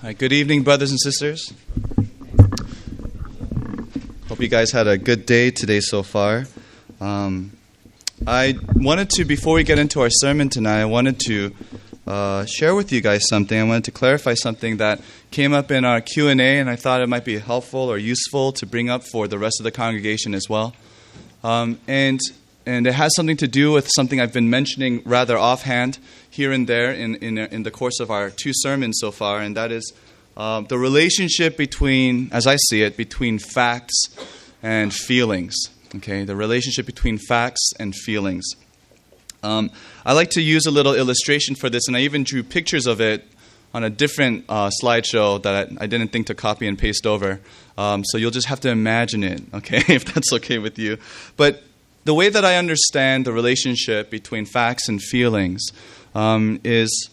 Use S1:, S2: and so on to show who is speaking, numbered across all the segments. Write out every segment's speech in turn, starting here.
S1: Hi, good evening, brothers and sisters. Hope you guys had a good day today so far. I wanted to, before we get into our sermon tonight, I wanted to share with you guys something. I wanted to clarify something that came up in our Q&A, and I thought it might be helpful or useful to bring up for the rest of the congregation as well. And it has something to do with something I've been mentioning rather offhand here and there in the course of our two sermons so far, and that is the relationship between, as I see it, between facts and feelings. Okay, the relationship between facts and feelings. I like to use a little illustration for this, and I even drew pictures of it on a different slideshow that I didn't think to copy and paste over. So you'll just have to imagine it, okay, if that's okay with you. But the way that I understand the relationship between facts and feelings is,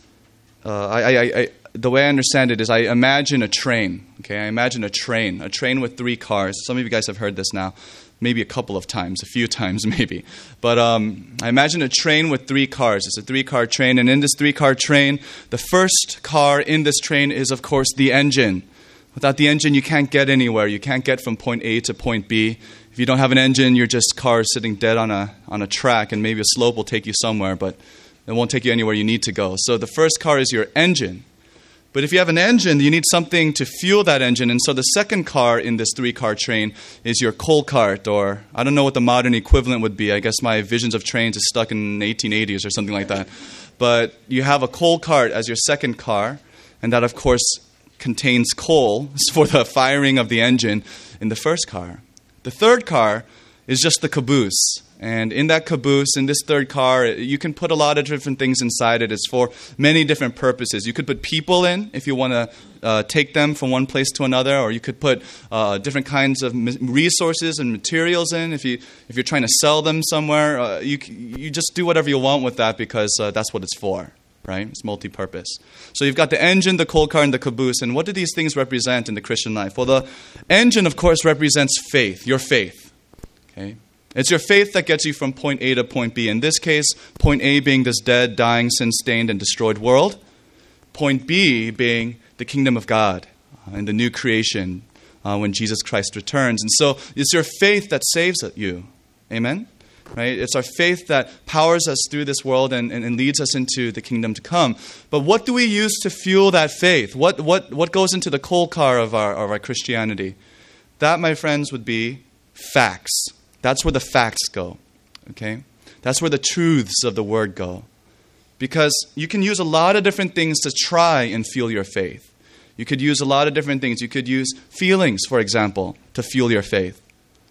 S1: the way I understand it is I imagine a train. Okay, I imagine a train with three cars. Some of you guys have heard this now, maybe a couple of times, a few times maybe. But I imagine a train with three cars. It's a three-car train, and in this three-car train, the first car in this train is, of course, the engine. Without the engine, you can't get anywhere. You can't get from point A to point B. If you don't have an engine, you're just cars sitting dead on a track, and maybe a slope will take you somewhere, but it won't take you anywhere you need to go. So the first car is your engine. But if you have an engine, you need something to fuel that engine. And so the second car in this three-car train is your coal cart, or I don't know what the modern equivalent would be. I guess my visions of trains is stuck in the 1880s or something like that. But you have a coal cart as your second car, and that, of course, contains coal for the firing of the engine in the first car. The third car is just the caboose. And in that caboose, in this third car, you can put a lot of different things inside it. It's for many different purposes. You could put people in if you want to take them from one place to another, or you could put different kinds of resources and materials in if you're trying to sell them somewhere. You just do whatever you want with that because that's what it's for, right? It's multi-purpose. So you've got the engine, the coal car, and the caboose. And what do these things represent in the Christian life? Well, the engine, of course, represents faith, your faith. Okay. It's your faith that gets you from point A to point B. In this case, point A being this dead, dying, sin-stained, and destroyed world. Point B being the kingdom of God and the new creation when Jesus Christ returns. And so it's your faith that saves you. Amen? Right? It's our faith that powers us through this world and leads us into the kingdom to come. But what do we use to fuel that faith? What goes into the coal car of our Christianity? That, my friends, would be facts. That's where the facts go, okay? That's where the truths of the Word go. Because you can use a lot of different things to try and fuel your faith. You could use a lot of different things. You could use feelings, for example, to fuel your faith.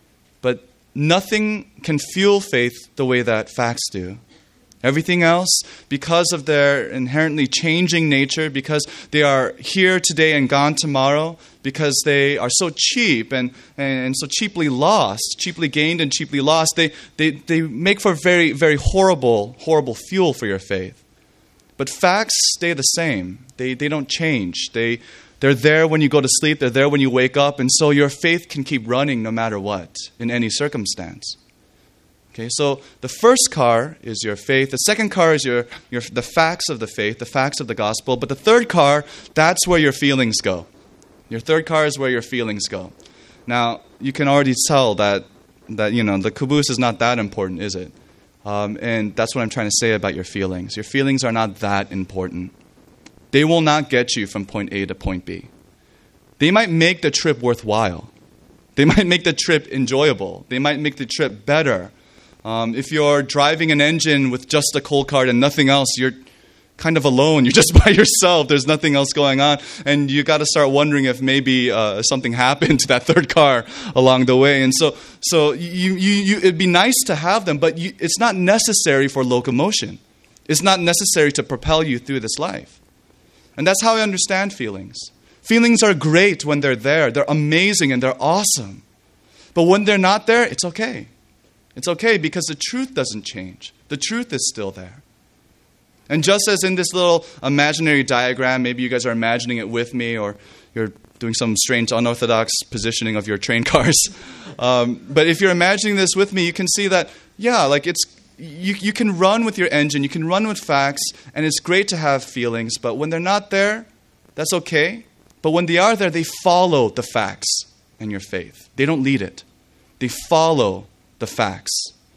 S1: But nothing can fuel faith the way that facts do. Everything else, because of their inherently changing nature, because they are here today and gone tomorrow, because they are so cheap and so cheaply lost, cheaply gained and cheaply lost, they make for very, very horrible fuel for your faith. But facts stay the same. They don't change. They're there when you go to sleep. They're there when you wake up. And so your faith can keep running no matter what, in any circumstance. Okay, so the first car is your faith. The second car is the facts of the faith, the facts of the gospel. But the third car, that's where your feelings go. Your third car is where your feelings go. Now, you can already tell that the caboose is not that important, is it? And that's what I'm trying to say about your feelings. Your feelings are not that important. They will not get you from point A to point B. They might make the trip worthwhile. They might make the trip enjoyable. They might make the trip better. If you're driving an engine with just a coal cart and nothing else, you're kind of alone. You're just by yourself. There's nothing else going on. And you got to start wondering if maybe something happened to that third car along the way. And so it'd be nice to have them, but it's not necessary for locomotion. It's not necessary to propel you through this life. And that's how I understand feelings. Feelings are great when they're there. They're amazing and they're awesome. But when they're not there, it's okay. It's okay because the truth doesn't change. The truth is still there. And just as in this little imaginary diagram, maybe you guys are imagining it with me, or you're doing some strange unorthodox positioning of your train cars. But if you're imagining this with me, you can see that, you can run with your engine, you can run with facts, and it's great to have feelings. But when they're not there, that's okay. But when they are there, they follow the facts and your faith. They don't lead it. They follow the facts.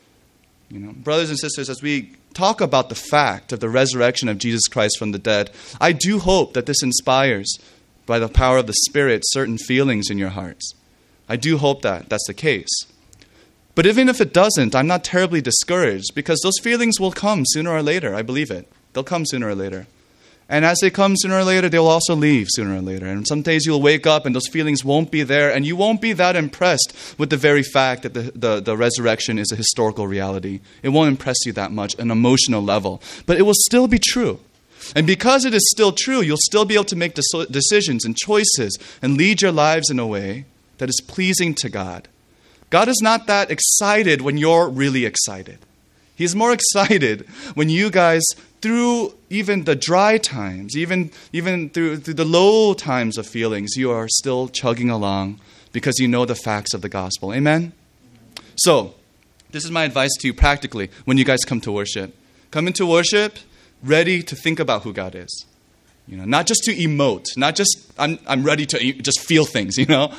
S1: Brothers and sisters, as we talk about the fact of the resurrection of Jesus Christ from the dead, I do hope that this inspires, by the power of the Spirit, certain feelings in your hearts. I do hope that that's the case. But even if it doesn't, I'm not terribly discouraged, because those feelings will come sooner or later. I believe it. They'll come sooner or later. And as they come sooner or later, they'll also leave sooner or later. And some days you'll wake up and those feelings won't be there, and you won't be that impressed with the very fact that the resurrection is a historical reality. It won't impress you that much on an emotional level. But it will still be true. And because it is still true, you'll still be able to make decisions and choices and lead your lives in a way that is pleasing to God. God is not that excited when you're really excited. He's more excited when you guys, through even the dry times, even through the low times of feelings, you are still chugging along because you know the facts of the gospel. Amen? So, this is my advice to you practically when you guys come to worship. Come into worship ready to think about who God is. Not just to emote, not just I'm ready to just feel things,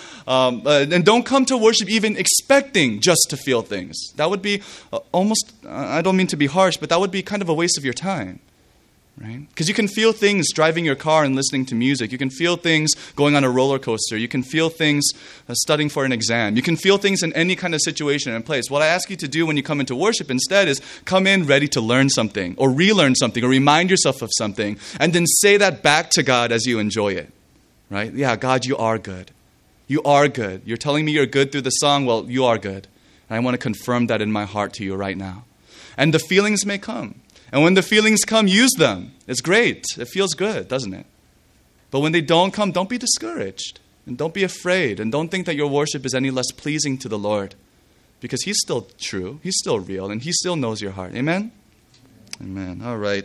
S1: and don't come to worship even expecting just to feel things. That would be almost, I don't mean to be harsh, but that would be kind of a waste of your time, right? Because you can feel things driving your car and listening to music. You can feel things going on a roller coaster. You can feel things studying for an exam. You can feel things in any kind of situation and place. What I ask you to do when you come into worship instead is come in ready to learn something or relearn something or remind yourself of something, and then say that back to God as you enjoy it, right? Yeah, God, you are good. You are good. You're telling me you're good through the song. Well, you are good. And I want to confirm that in my heart to you right now. And the feelings may come. And when the feelings come, use them. It's great. It feels good, doesn't it? But when they don't come, don't be discouraged. And don't be afraid. And don't think that your worship is any less pleasing to the Lord. Because He's still true. He's still real. And He still knows your heart. Amen? Amen. All right.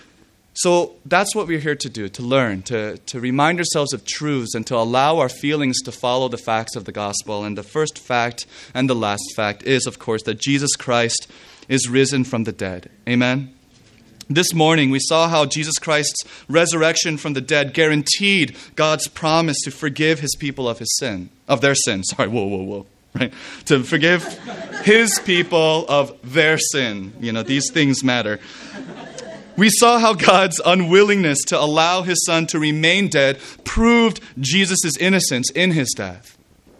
S1: So that's what we're here to do, to learn, to remind ourselves of truths and to allow our feelings to follow the facts of the gospel. And the first fact and the last fact is, of course, that Jesus Christ is risen from the dead. Amen? This morning, we saw how Jesus Christ's resurrection from the dead guaranteed God's promise to forgive His people of their sin. Sorry, whoa. Right? To forgive His people of their sin. These things matter. We saw how God's unwillingness to allow His Son to remain dead proved Jesus' innocence in His death.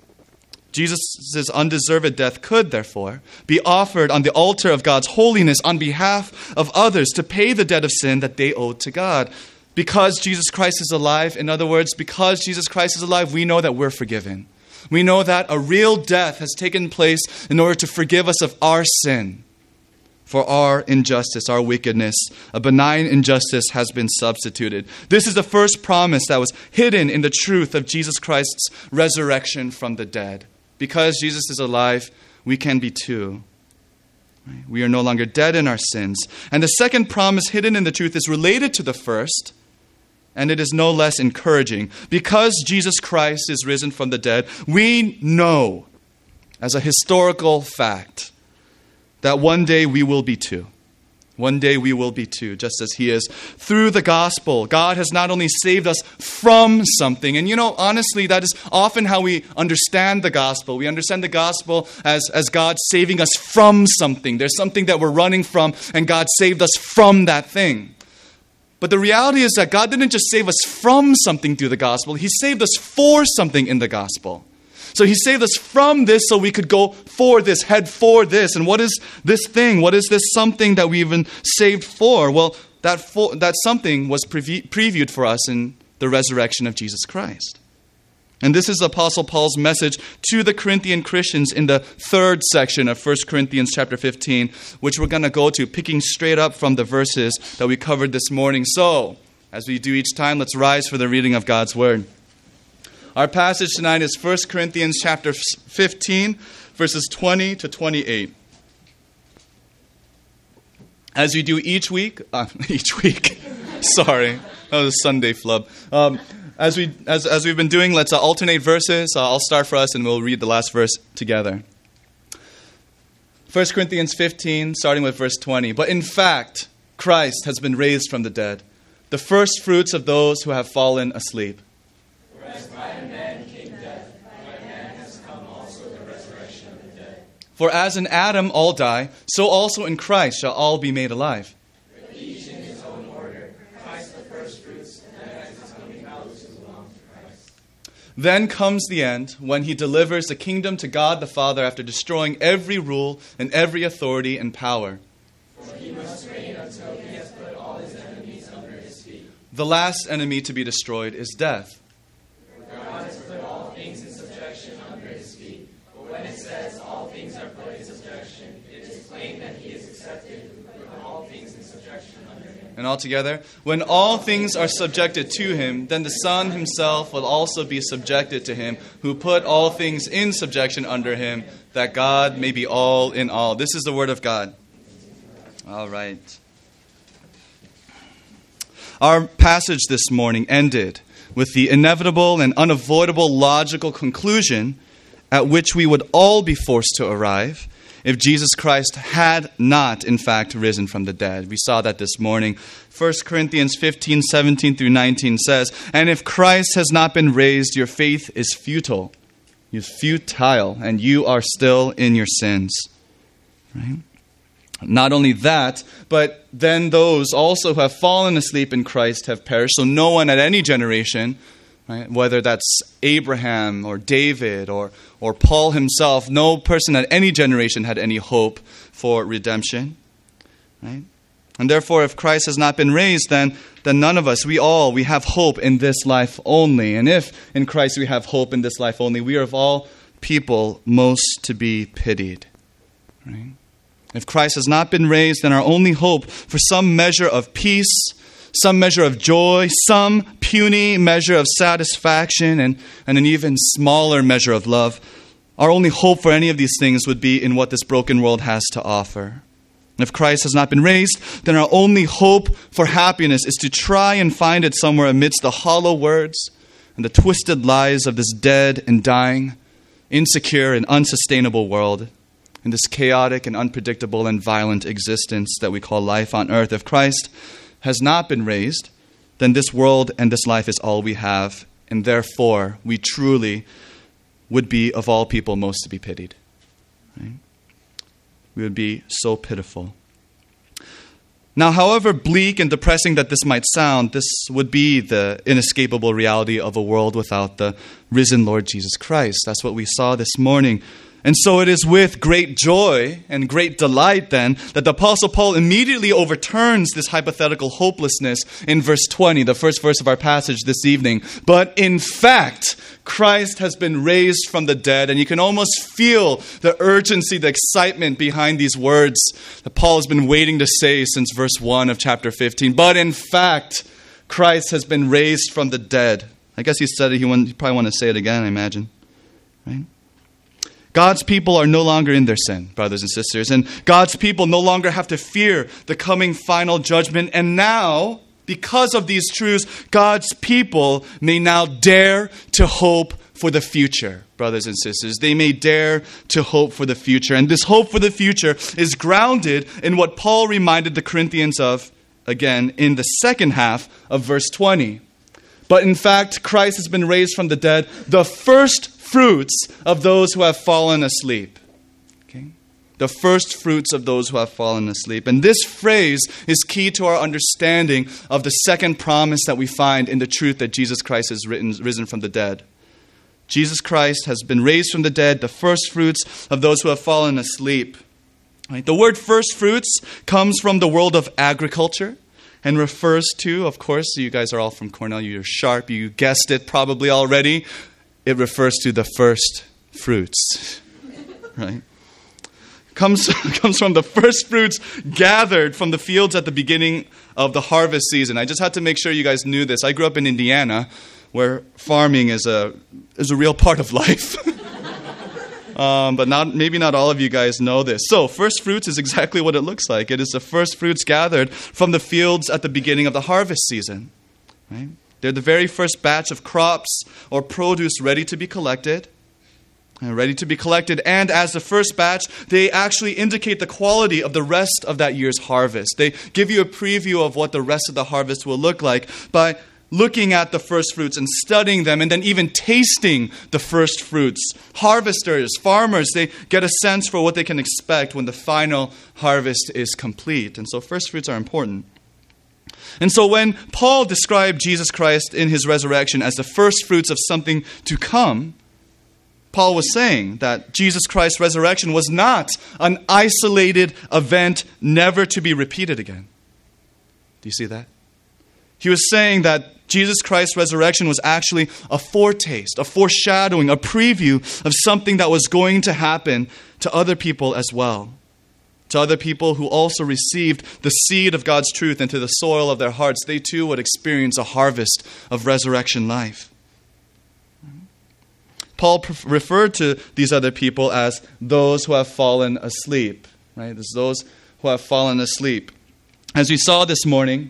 S1: Jesus' undeserved death could, therefore, be offered on the altar of God's holiness on behalf of others to pay the debt of sin that they owed to God. Because Jesus Christ is alive, in other words, because Jesus Christ is alive, we know that we're forgiven. We know that a real death has taken place in order to forgive us of our sin. For our injustice, our wickedness, a benign injustice has been substituted. This is the first promise that was hidden in the truth of Jesus Christ's resurrection from the dead. Because Jesus is alive, we can be too. We are no longer dead in our sins. And the second promise hidden in the truth is related to the first, and it is no less encouraging. Because Jesus Christ is risen from the dead, we know, as a historical fact, that one day we will be too. One day we will be too, just as He is. Through the gospel, God has not only saved us from something, and honestly, that is often how we understand the gospel. We understand the gospel as God saving us from something. There's something that we're running from, and God saved us from that thing. But the reality is that God didn't just save us from something through the gospel. He saved us for something in the gospel. So He saved us from this so we could go for this, head for this. And what is this thing? What is this something that we've been saved for? Well, that something was previewed for us in the resurrection of Jesus Christ. And this is Apostle Paul's message to the Corinthian Christians in the third section of 1 Corinthians chapter 15, which we're going to go to, picking straight up from the verses that we covered this morning. So, as we do each time, let's rise for the reading of God's Word. Our passage tonight is 1 Corinthians chapter 15, verses 20 to 28. As we do each week, sorry, that was a Sunday flub. As we've been doing, let's alternate verses. I'll start for us and we'll read the last verse together. 1 Corinthians 15, starting with verse 20. But in fact, Christ has been raised from the dead, the first fruits of those who have fallen asleep. For as in Adam all die, so also in Christ shall all be made alive. Then comes the end, when he delivers the kingdom to God the Father after destroying every rule and every authority and power. For he must reign until he has put all his enemies under his feet. The last enemy to be destroyed is death. For God has put all things in subjection under his feet. But when it says all things are put in subjection, it is plain that he is accepted who put all things in subjection under him. And altogether, when all things are subjected to him, then the Son himself will also be subjected to him, who put all things in subjection under him, that God may be all in all. This is the word of God. All right. Our passage this morning ended with the inevitable and unavoidable logical conclusion at which we would all be forced to arrive if Jesus Christ had not, in fact, risen from the dead. We saw that this morning. 1 Corinthians 15, 17 through 19 says, "And if Christ has not been raised, your faith is futile. It's futile, and you are still in your sins." Right? Not only that, but then those also who have fallen asleep in Christ have perished. So no one at any generation, right, whether that's Abraham or David or Paul himself, no person at any generation had any hope for redemption. Right? And therefore, if Christ has not been raised, then none of us, we have hope in this life only. And if in Christ we have hope in this life only, we are of all people most to be pitied. Right? If Christ has not been raised, then our only hope for some measure of peace, some measure of joy, some puny measure of satisfaction, and an even smaller measure of love, our only hope for any of these things would be in what this broken world has to offer. And if Christ has not been raised, then our only hope for happiness is to try and find it somewhere amidst the hollow words and the twisted lies of this dead and dying, insecure and unsustainable world, in this chaotic and unpredictable and violent existence that we call life on earth. If Christ has not been raised, then this world and this life is all we have, and therefore we truly would be, of all people, most to be pitied. Right? We would be so pitiful. Now, however bleak and depressing that this might sound, this would be the inescapable reality of a world without the risen Lord Jesus Christ. That's what we saw this morning. And so it is with great joy and great delight then that the Apostle Paul immediately overturns this hypothetical hopelessness in verse 20, the first verse of our passage this evening. But in fact, Christ has been raised from the dead, and you can almost feel the urgency, the excitement behind these words that Paul has been waiting to say since verse 1 of chapter 15. But in fact, Christ has been raised from the dead. I guess he said it, he probably want to say it again, I imagine. Right? God's people are no longer in their sin, brothers and sisters. And God's people no longer have to fear the coming final judgment. And now, because of these truths, God's people may now dare to hope for the future, brothers and sisters. They may dare to hope for the future. And this hope for the future is grounded in what Paul reminded the Corinthians of, again, in the second half of verse 20. But in fact, Christ has been raised from the dead, the first fruits of those who have fallen asleep. Okay? The first fruits of those who have fallen asleep. And this phrase is key to our understanding of the second promise that we find in the truth that Jesus Christ has risen from the dead. Jesus Christ has been raised from the dead, the first fruits of those who have fallen asleep. Right? The word first fruits comes from the world of agriculture and refers to, of course, you guys are all from Cornell, you're sharp, you guessed it probably already. It refers to the first fruits, right? Comes from the first fruits gathered from the fields at the beginning of the harvest season. I just had to make sure you guys knew this. I grew up in Indiana, where farming is a real part of life. But maybe not all of you guys know this. So, first fruits is exactly what it looks like. It is the first fruits gathered from the fields at the beginning of the harvest season, right? They're the very first batch of crops or produce ready to be collected. And as the first batch, they actually indicate the quality of the rest of that year's harvest. They give you a preview of what the rest of the harvest will look like by looking at the first fruits and studying them and then even tasting the first fruits. Harvesters, farmers, they get a sense for what they can expect when the final harvest is complete. And so first fruits are important. And so when Paul described Jesus Christ in his resurrection as the first fruits of something to come, Paul was saying that Jesus Christ's resurrection was not an isolated event never to be repeated again. Do you see that? He was saying that Jesus Christ's resurrection was actually a foretaste, a foreshadowing, a preview of something that was going to happen to other people as well. To other people who also received the seed of God's truth into the soil of their hearts, they too would experience a harvest of resurrection life. Paul referred to these other people as those who have fallen asleep. Right? It's those who have fallen asleep. As we saw this morning,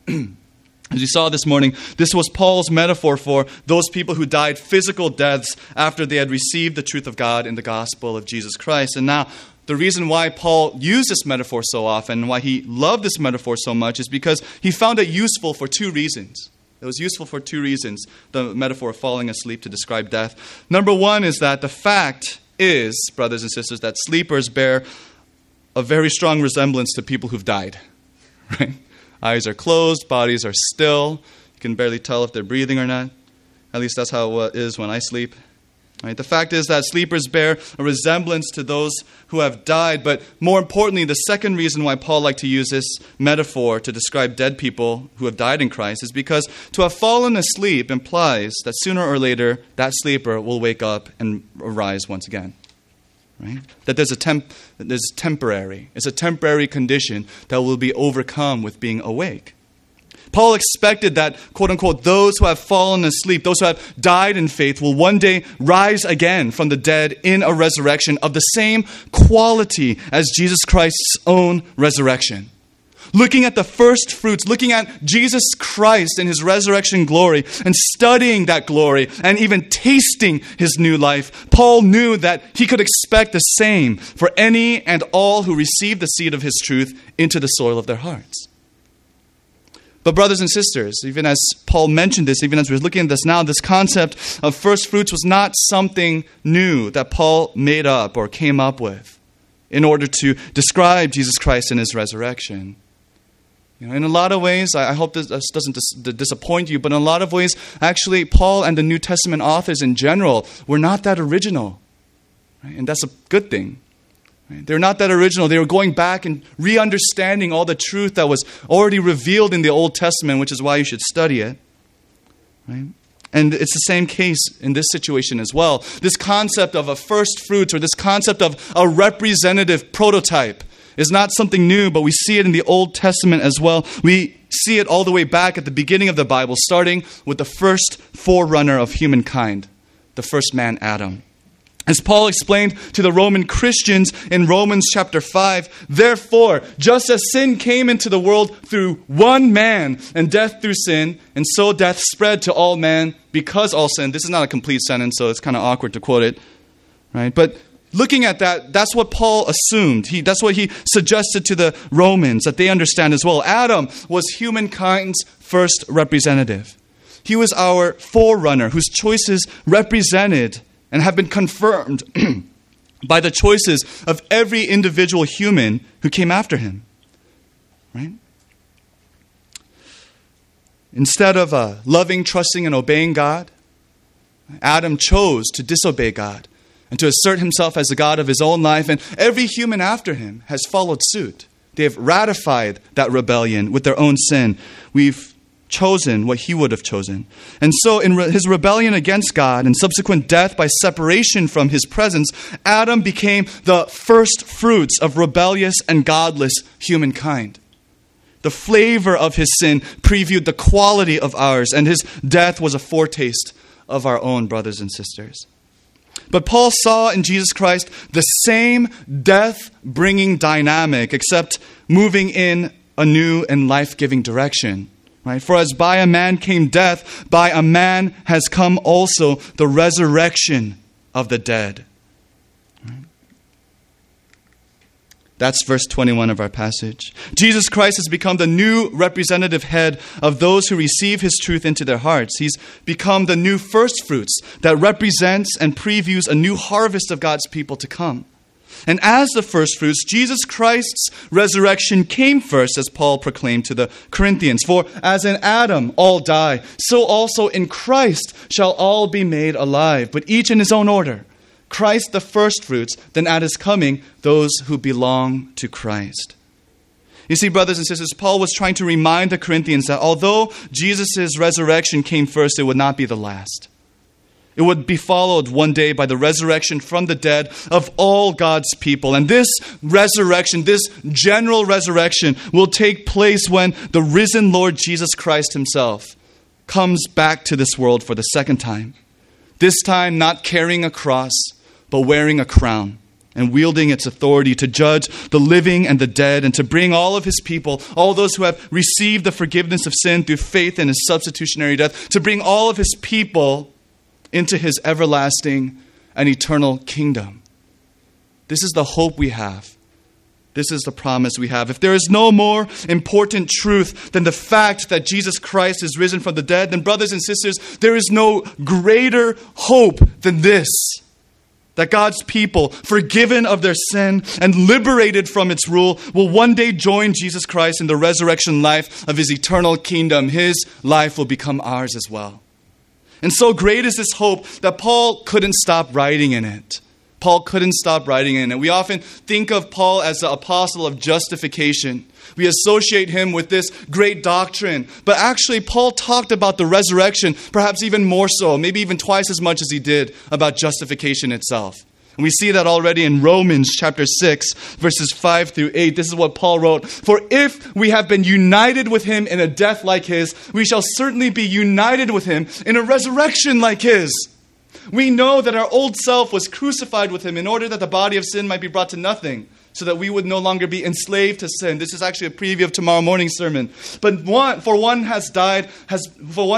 S1: this was Paul's metaphor for those people who died physical deaths after they had received the truth of God in the gospel of Jesus Christ. And now, the reason why Paul used this metaphor so often, why he loved this metaphor so much, is because he found it useful for two reasons. It was useful for two reasons, the metaphor of falling asleep to describe death. Number one is that the fact is, brothers and sisters, that sleepers bear a very strong resemblance to people who've died. Right? Eyes are closed, bodies are still. You can barely tell if they're breathing or not. At least that's how it is when I sleep. Right? The fact is that sleepers bear a resemblance to those who have died. But more importantly, the second reason why Paul liked to use this metaphor to describe dead people who have died in Christ is because to have fallen asleep implies that sooner or later that sleeper will wake up and arise once again. Right? That there's temporary. It's a temporary condition that will be overcome with being awake. Paul expected that, quote unquote, those who have fallen asleep, those who have died in faith, will one day rise again from the dead in a resurrection of the same quality as Jesus Christ's own resurrection. Looking at the first fruits, looking at Jesus Christ and his resurrection glory and studying that glory and even tasting his new life, Paul knew that he could expect the same for any and all who receive the seed of his truth into the soil of their hearts. But brothers and sisters, even as Paul mentioned this, even as we're looking at this now, this concept of first fruits was not something new that Paul made up or came up with in order to describe Jesus Christ and his resurrection. You know, in a lot of ways, I hope this doesn't disappoint you, but in a lot of ways, actually, Paul and the New Testament authors in general were not that original. Right? And that's a good thing. They're not that original. They were going back and re-understanding all the truth that was already revealed in the Old Testament, which is why you should study it. Right? And it's the same case in this situation as well. This concept of a first fruits or this concept of a representative prototype is not something new, but we see it in the Old Testament as well. We see it all the way back at the beginning of the Bible, starting with the first forerunner of humankind, the first man, Adam. As Paul explained to the Roman Christians in Romans chapter 5, therefore, just as sin came into the world through one man and death through sin, and so death spread to all men because all sin. This is not a complete sentence, so it's kind of awkward to quote it. Right? But looking at that, that's what Paul assumed. That's what he suggested to the Romans, that they understand as well. Adam was humankind's first representative. He was our forerunner whose choices represented and have been confirmed by the choices of every individual human who came after him. Right? Instead of loving, trusting, and obeying God, Adam chose to disobey God and to assert himself as the God of his own life, and every human after him has followed suit. They have ratified that rebellion with their own sin. We've chosen what he would have chosen. And so in his rebellion against God and subsequent death by separation from his presence, Adam became the first fruits of rebellious and godless humankind. The flavor of his sin previewed the quality of ours, and his death was a foretaste of our own, brothers and sisters. But Paul saw in Jesus Christ the same death-bringing dynamic, except moving in a new and life-giving direction. Right? For as by a man came death, by a man has come also the resurrection of the dead. Right? That's verse 21 of our passage. Jesus Christ has become the new representative head of those who receive his truth into their hearts. He's become the new first fruits that represents and previews a new harvest of God's people to come. And as the first fruits, Jesus Christ's resurrection came first, as Paul proclaimed to the Corinthians. For as in Adam all die, so also in Christ shall all be made alive, but each in his own order. Christ the first fruits, then at his coming, those who belong to Christ. You see, brothers and sisters, Paul was trying to remind the Corinthians that although Jesus' resurrection came first, it would not be the last. It would be followed one day by the resurrection from the dead of all God's people. And this resurrection, this general resurrection, will take place when the risen Lord Jesus Christ himself comes back to this world for the second time. This time not carrying a cross, but wearing a crown and wielding its authority to judge the living and the dead and to bring all of his people, all those who have received the forgiveness of sin through faith in his substitutionary death, to bring all of his people into his everlasting and eternal kingdom. This is the hope we have. This is the promise we have. If there is no more important truth than the fact that Jesus Christ is risen from the dead, then brothers and sisters, there is no greater hope than this. That God's people, forgiven of their sin and liberated from its rule, will one day join Jesus Christ in the resurrection life of his eternal kingdom. His life will become ours as well. And so great is this hope that Paul couldn't stop writing in it. Paul couldn't stop writing in it. We often think of Paul as the apostle of justification. We associate him with this great doctrine. But actually, Paul talked about the resurrection, perhaps even more so, maybe even twice as much as he did about justification itself. And we see that already in Romans chapter 6, verses 5 through 8. This is what Paul wrote. For if we have been united with him in a death like his, we shall certainly be united with him in a resurrection like his. We know that our old self was crucified with him in order that the body of sin might be brought to nothing, so that we would no longer be enslaved to sin. This is actually a preview of tomorrow morning's sermon. But one who has died has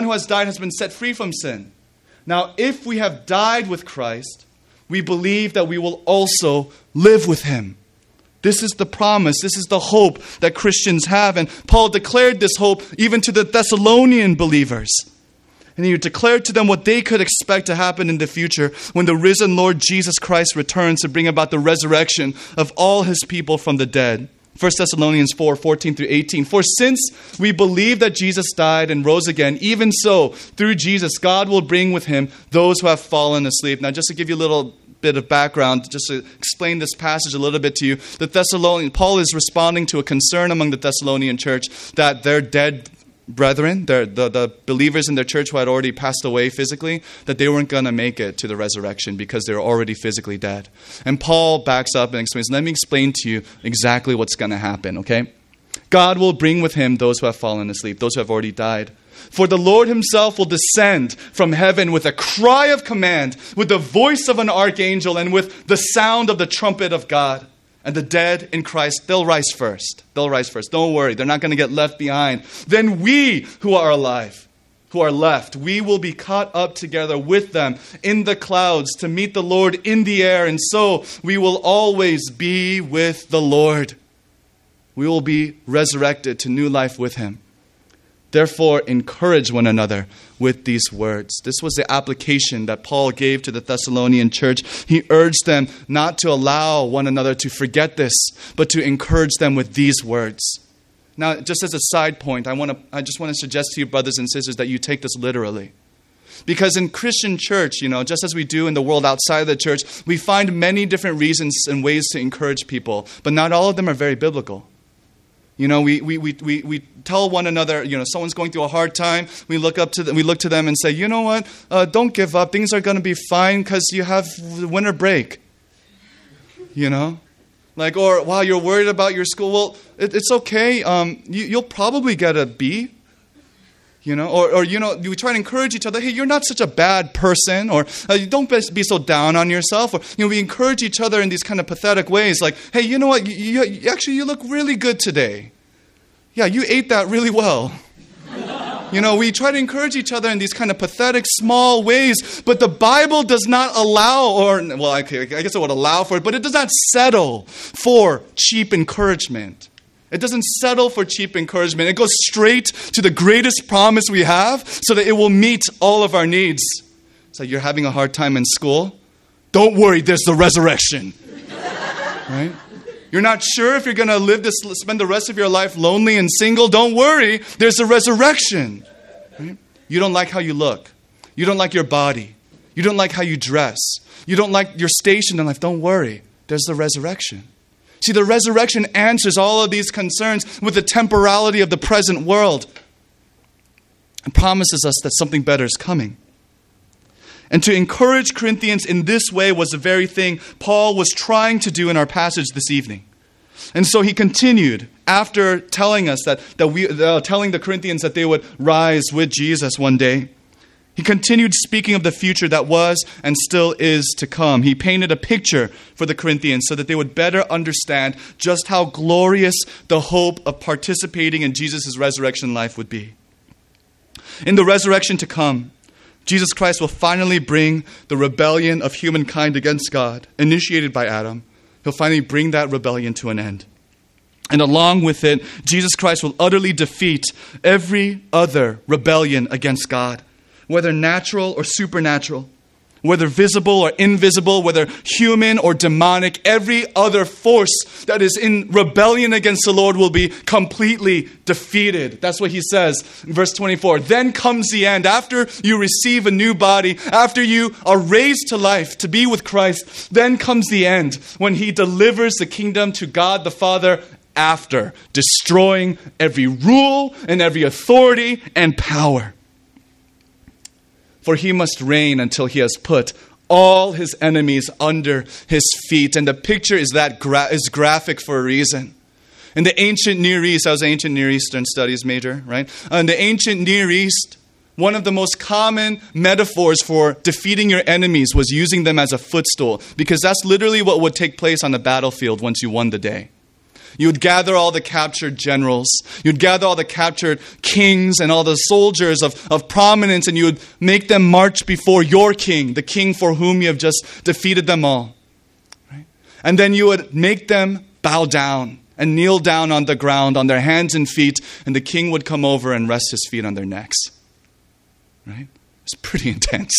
S1: been set free from sin. Now, if we have died with Christ, we believe that we will also live with him. This is the promise. This is the hope that Christians have. And Paul declared this hope even to the Thessalonian believers. And he declared to them what they could expect to happen in the future when the risen Lord Jesus Christ returns to bring about the resurrection of all his people from the dead. 1 Thessalonians 4, 14 through 18. For since we believe that Jesus died and rose again, even so, through Jesus, God will bring with him those who have fallen asleep. Now, just to give you a little bit of background, just to explain this passage a little bit to you, Paul is responding to a concern among the Thessalonian church that their dead brethren, the believers in their church who had already passed away physically, that they weren't going to make it to the resurrection because they were already physically dead. And Paul backs up and explains, let me explain to you exactly what's going to happen, okay? God will bring with him those who have fallen asleep, those who have already died. For the Lord himself will descend from heaven with a cry of command, with the voice of an archangel, and with the sound of the trumpet of God. And the dead in Christ, they'll rise first. They'll rise first. Don't worry, they're not going to get left behind. Then we who are alive, who are left, we will be caught up together with them in the clouds to meet the Lord in the air. And so we will always be with the Lord. We will be resurrected to new life with him. Therefore, encourage one another with these words. This was the application that Paul gave to the Thessalonian church. He urged them not to allow one another to forget this, but to encourage them with these words. Now, just as a side point, I just want to suggest to you, brothers and sisters, that you take this literally. Because in Christian church, just as we do in the world outside of the church, we find many different reasons and ways to encourage people, but not all of them are very biblical. We tell one another, someone's going through a hard time. We look to them and say, you know what? Don't give up. Things are going to be fine because you have winter break. Or wow, you're worried about your school. Well, it's okay. You'll probably get a B. We try to encourage each other. Hey, you're not such a bad person, or don't be so down on yourself. Or we encourage each other in these kind of pathetic ways, like, hey, you know what? You look really good today. Yeah, you ate that really well. We try to encourage each other in these kind of pathetic, small ways, but the Bible does not allow, I guess it would allow for it, but it does not settle for cheap encouragement. It doesn't settle for cheap encouragement. It goes straight to the greatest promise we have so that it will meet all of our needs. So you're having a hard time in school? Don't worry, there's the resurrection. Right? You're not sure if you're going to spend the rest of your life lonely and single? Don't worry, there's a resurrection. Right? You don't like how you look. You don't like your body. You don't like how you dress. You don't like your station in life. Don't worry, there's the resurrection. See, the resurrection answers all of these concerns with the temporality of the present world and promises us that something better is coming. And to encourage Corinthians in this way was the very thing Paul was trying to do in our passage this evening. And so he continued after telling us telling the Corinthians that they would rise with Jesus one day. He continued speaking of the future that was and still is to come. He painted a picture for the Corinthians so that they would better understand just how glorious the hope of participating in Jesus' resurrection life would be. In the resurrection to come, Jesus Christ will finally bring the rebellion of humankind against God, initiated by Adam. He'll finally bring that rebellion to an end. And along with it, Jesus Christ will utterly defeat every other rebellion against God, whether natural or supernatural, whether visible or invisible, whether human or demonic. Every other force that is in rebellion against the Lord will be completely defeated. That's what he says in verse 24. Then comes the end. After you receive a new body, after you are raised to life to be with Christ, then comes the end when he delivers the kingdom to God the Father after destroying every rule and every authority and power. For he must reign until he has put all his enemies under his feet. And the picture is is graphic for a reason. In the ancient Near East, I was an ancient Near Eastern studies major, right? In the ancient Near East, one of the most common metaphors for defeating your enemies was using them as a footstool, because that's literally what would take place on the battlefield once you won the day. You would gather all the captured generals. You'd gather all the captured kings and all the soldiers of prominence, and you would make them march before your king, the king for whom you have just defeated them all. Right? And then you would make them bow down and kneel down on the ground on their hands and feet, and the king would come over and rest his feet on their necks. Right? It's pretty intense.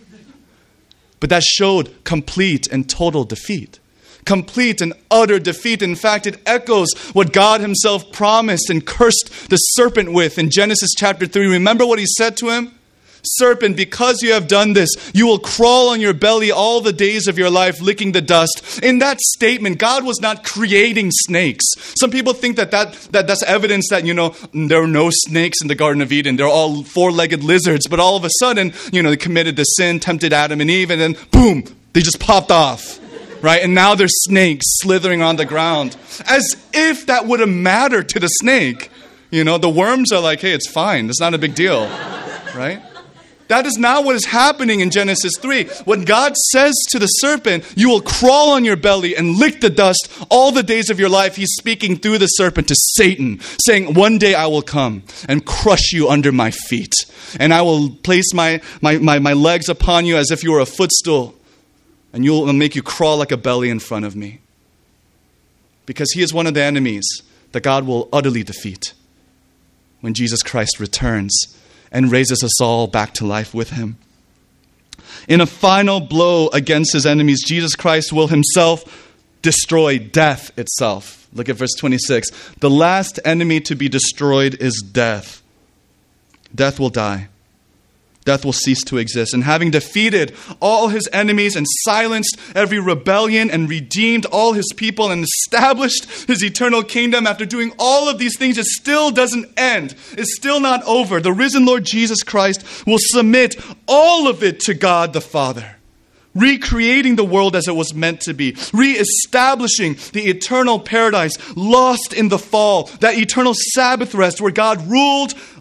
S1: But that showed complete and total defeat. Complete and utter defeat. In fact, it echoes what God himself promised and cursed the serpent with in Genesis chapter 3. Remember what he said to him? Serpent, because you have done this, you will crawl on your belly all the days of your life, licking the dust. In that statement, God was not creating snakes. Some people think that's evidence that, there are no snakes in the Garden of Eden. They're all four-legged lizards. But all of a sudden, they committed the sin, tempted Adam and Eve, and then boom, they just popped off. Right? And now there's snakes slithering on the ground. As if that would have mattered to the snake. The worms are like, hey, it's fine. It's not a big deal. Right? That is not what is happening in Genesis 3. When God says to the serpent, you will crawl on your belly and lick the dust all the days of your life, he's speaking through the serpent to Satan, saying, one day I will come and crush you under my feet. And I will place my legs upon you as if you were a footstool. And I'll make you crawl like a belly in front of me. Because he is one of the enemies that God will utterly defeat when Jesus Christ returns and raises us all back to life with him. In a final blow against his enemies, Jesus Christ will himself destroy death itself. Look at verse 26. The last enemy to be destroyed is death. Death will die. Death will cease to exist. And having defeated all his enemies and silenced every rebellion and redeemed all his people and established his eternal kingdom, after doing all of these things, it still doesn't end. It's still not over. The risen Lord Jesus Christ will submit all of it to God the Father, recreating the world as it was meant to be, reestablishing the eternal paradise lost in the fall, that eternal Sabbath rest where God ruled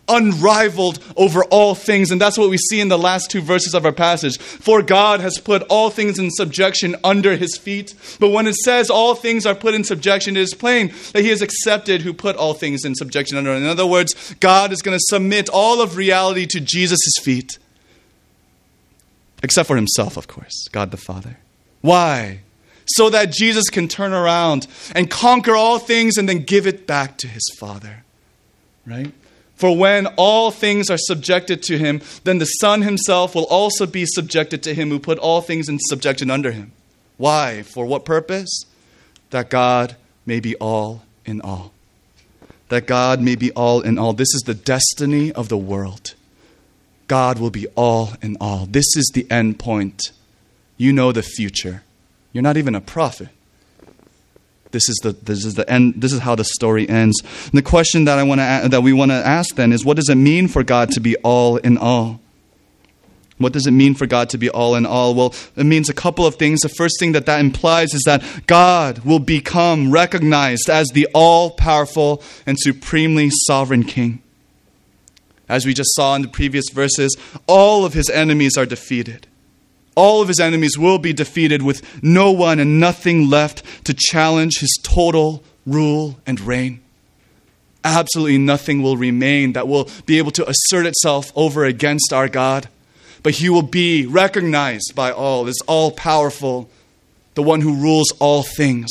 S1: unrivaled over all things. And that's what we see in the last two verses of our passage. For God has put all things in subjection under his feet. But when it says all things are put in subjection, it is plain that he has accepted who put all things in subjection under. In other words, God is going to submit all of reality to Jesus' feet. Except for himself, of course, God the Father. Why? So that Jesus can turn around and conquer all things and then give it back to his Father. Right? For when all things are subjected to him, then the Son himself will also be subjected to him who put all things in subjection under him. Why? For what purpose? That God may be all in all. That God may be all in all. This is the destiny of the world. God will be all in all. This is the end point. You know the future. You're not even a prophet. This is the end. This is how the story ends. And the question that we want to ask then is, what does it mean for God to be all in all? What does it mean for God to be all in all? Well, it means a couple of things. The first thing that implies is that God will become recognized as the all-powerful and supremely sovereign King. As we just saw in the previous verses, all of his enemies are defeated. All of his enemies will be defeated with no one and nothing left to challenge his total rule and reign. Absolutely nothing will remain that will be able to assert itself over against our God. But he will be recognized by all as all-powerful, the one who rules all things.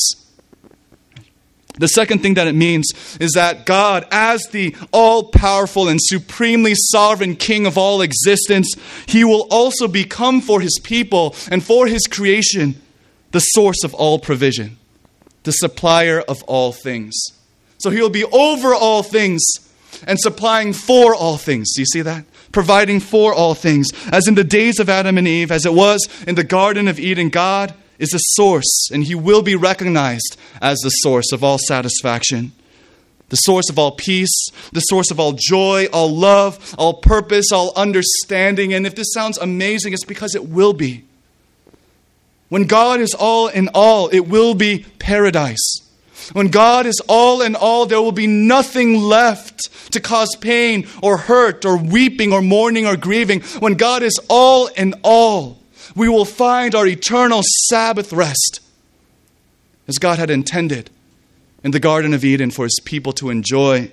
S1: The second thing that it means is that God, as the all-powerful and supremely sovereign King of all existence, he will also become for his people and for his creation the source of all provision, the supplier of all things. So he will be over all things and supplying for all things. Do you see that? Providing for all things. As in the days of Adam and Eve, as it was in the Garden of Eden, God is the source, and he will be recognized as the source of all satisfaction, the source of all peace, the source of all joy, all love, all purpose, all understanding. And if this sounds amazing, it's because it will be. When God is all in all, it will be paradise. When God is all in all, there will be nothing left to cause pain or hurt or weeping or mourning or grieving. When God is all in all, we will find our eternal Sabbath rest, as God had intended in the Garden of Eden for his people to enjoy.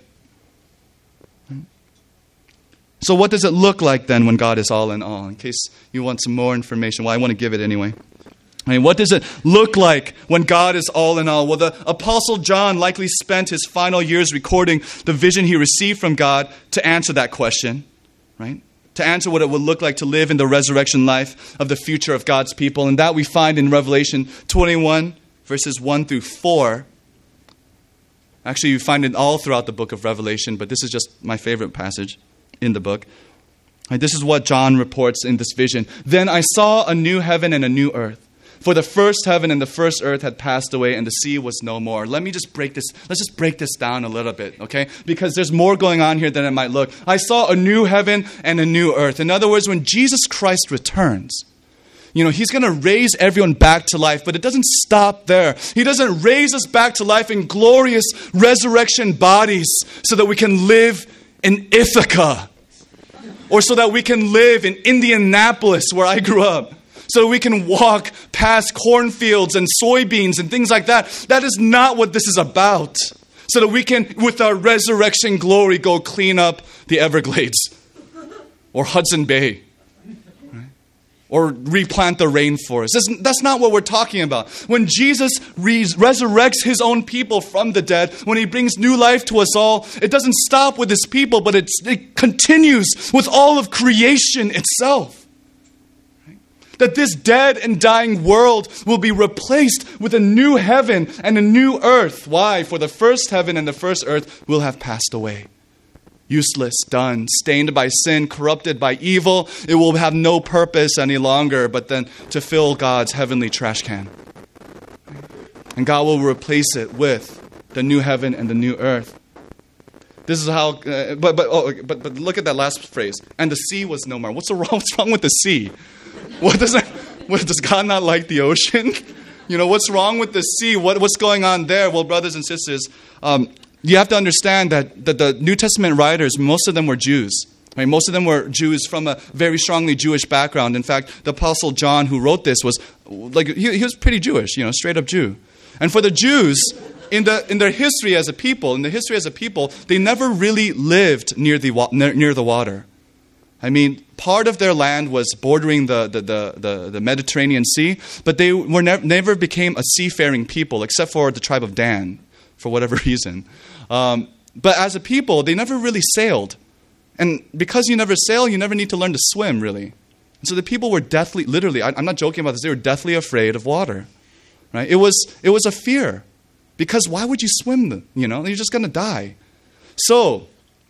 S1: So what does it look like then when God is all in all? In case you want some more information, well, I want to give it anyway. What does it look like when God is all in all? Well, the Apostle John likely spent his final years recording the vision he received from God to answer that question, right? To answer what it would look like to live in the resurrection life of the future of God's people. And that we find in Revelation 21, verses 1 through 4. Actually, you find it all throughout the book of Revelation, but this is just my favorite passage in the book. And this is what John reports in this vision. Then I saw a new heaven and a new earth. For the first heaven and the first earth had passed away, and the sea was no more. Let's just break this down a little bit, okay? Because there's more going on here than it might look. I saw a new heaven and a new earth. In other words, when Jesus Christ returns, he's going to raise everyone back to life, but it doesn't stop there. He doesn't raise us back to life in glorious resurrection bodies so that we can live in Ithaca, or so that we can live in Indianapolis, where I grew up. So we can walk past cornfields and soybeans and things like that. That is not what this is about. So that we can, with our resurrection glory, go clean up the Everglades or Hudson Bay, right? Or replant the rainforest. That's not what we're talking about. When Jesus resurrects his own people from the dead, when he brings new life to us all, it doesn't stop with his people, but it continues with all of creation itself. That this dead and dying world will be replaced with a new heaven and a new earth. Why? For the first heaven and the first earth will have passed away. Useless, done, stained by sin, corrupted by evil. It will have no purpose any longer but then to fill God's heavenly trash can. And God will replace it with the new heaven and the new earth. This is how, but look at that last phrase. And the sea was no more. What's wrong with the sea? Does God not like the ocean? What's wrong with the sea? What's going on there? Well, brothers and sisters, You have to understand that the New Testament writers, most of them were Jews. Right? Most of them were Jews from a very strongly Jewish background. In fact, the Apostle John, who wrote this, was like he was pretty Jewish, straight up Jew. And for the Jews, in their history as a people, they never really lived near the water. I mean, part of their land was bordering the Mediterranean Sea, but they were never became a seafaring people, except for the tribe of Dan, for whatever reason. But as a people, they never really sailed. And because you never sail, you never need to learn to swim, really. And so the people were deathly, literally, I'm not joking about this, they were deathly afraid of water. Right? It was a fear. Because why would you swim? You're just going to die. So,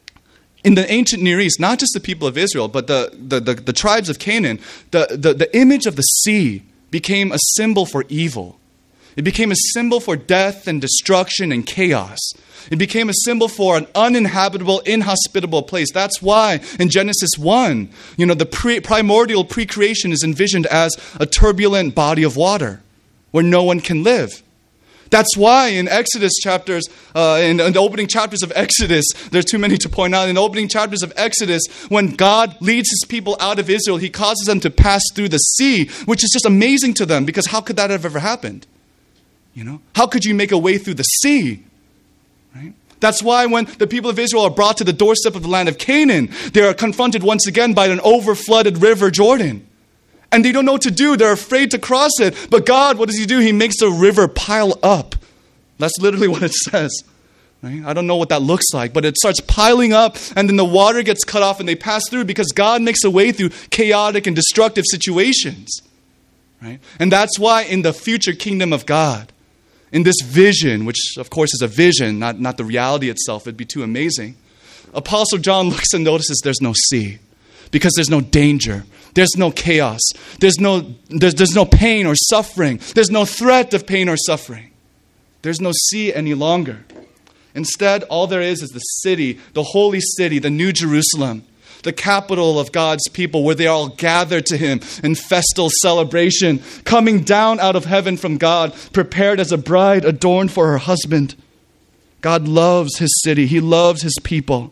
S1: in the ancient Near East, not just the people of Israel, but the tribes of Canaan, the image of the sea became a symbol for evil. It became a symbol for death and destruction and chaos. It became a symbol for an uninhabitable, inhospitable place. That's why in Genesis 1, the primordial pre-creation is envisioned as a turbulent body of water where no one can live. That's why in Exodus chapters, in the opening chapters of Exodus, there's too many to point out. In the opening chapters of Exodus, when God leads his people out of Israel, he causes them to pass through the sea, which is just amazing to them because how could that have ever happened? How could you make a way through the sea? Right? That's why when the people of Israel are brought to the doorstep of the land of Canaan, they are confronted once again by an overflooded river Jordan. And they don't know what to do. They're afraid to cross it. But God, what does he do? He makes the river pile up. That's literally what it says. Right? I don't know what that looks like, but it starts piling up and then the water gets cut off and they pass through because God makes a way through chaotic and destructive situations. Right? And that's why in the future kingdom of God, in this vision, which of course is a vision, not the reality itself, it'd be too amazing. Apostle John looks and notices there's no sea because there's no danger. There's no chaos. There's no pain or suffering. There's no threat of pain or suffering. There's no sea any longer. Instead, all there is the city, the holy city, the New Jerusalem, the capital of God's people, where they are all gathered to him in festal celebration, coming down out of heaven from God, prepared as a bride adorned for her husband. God loves his city. He loves his people.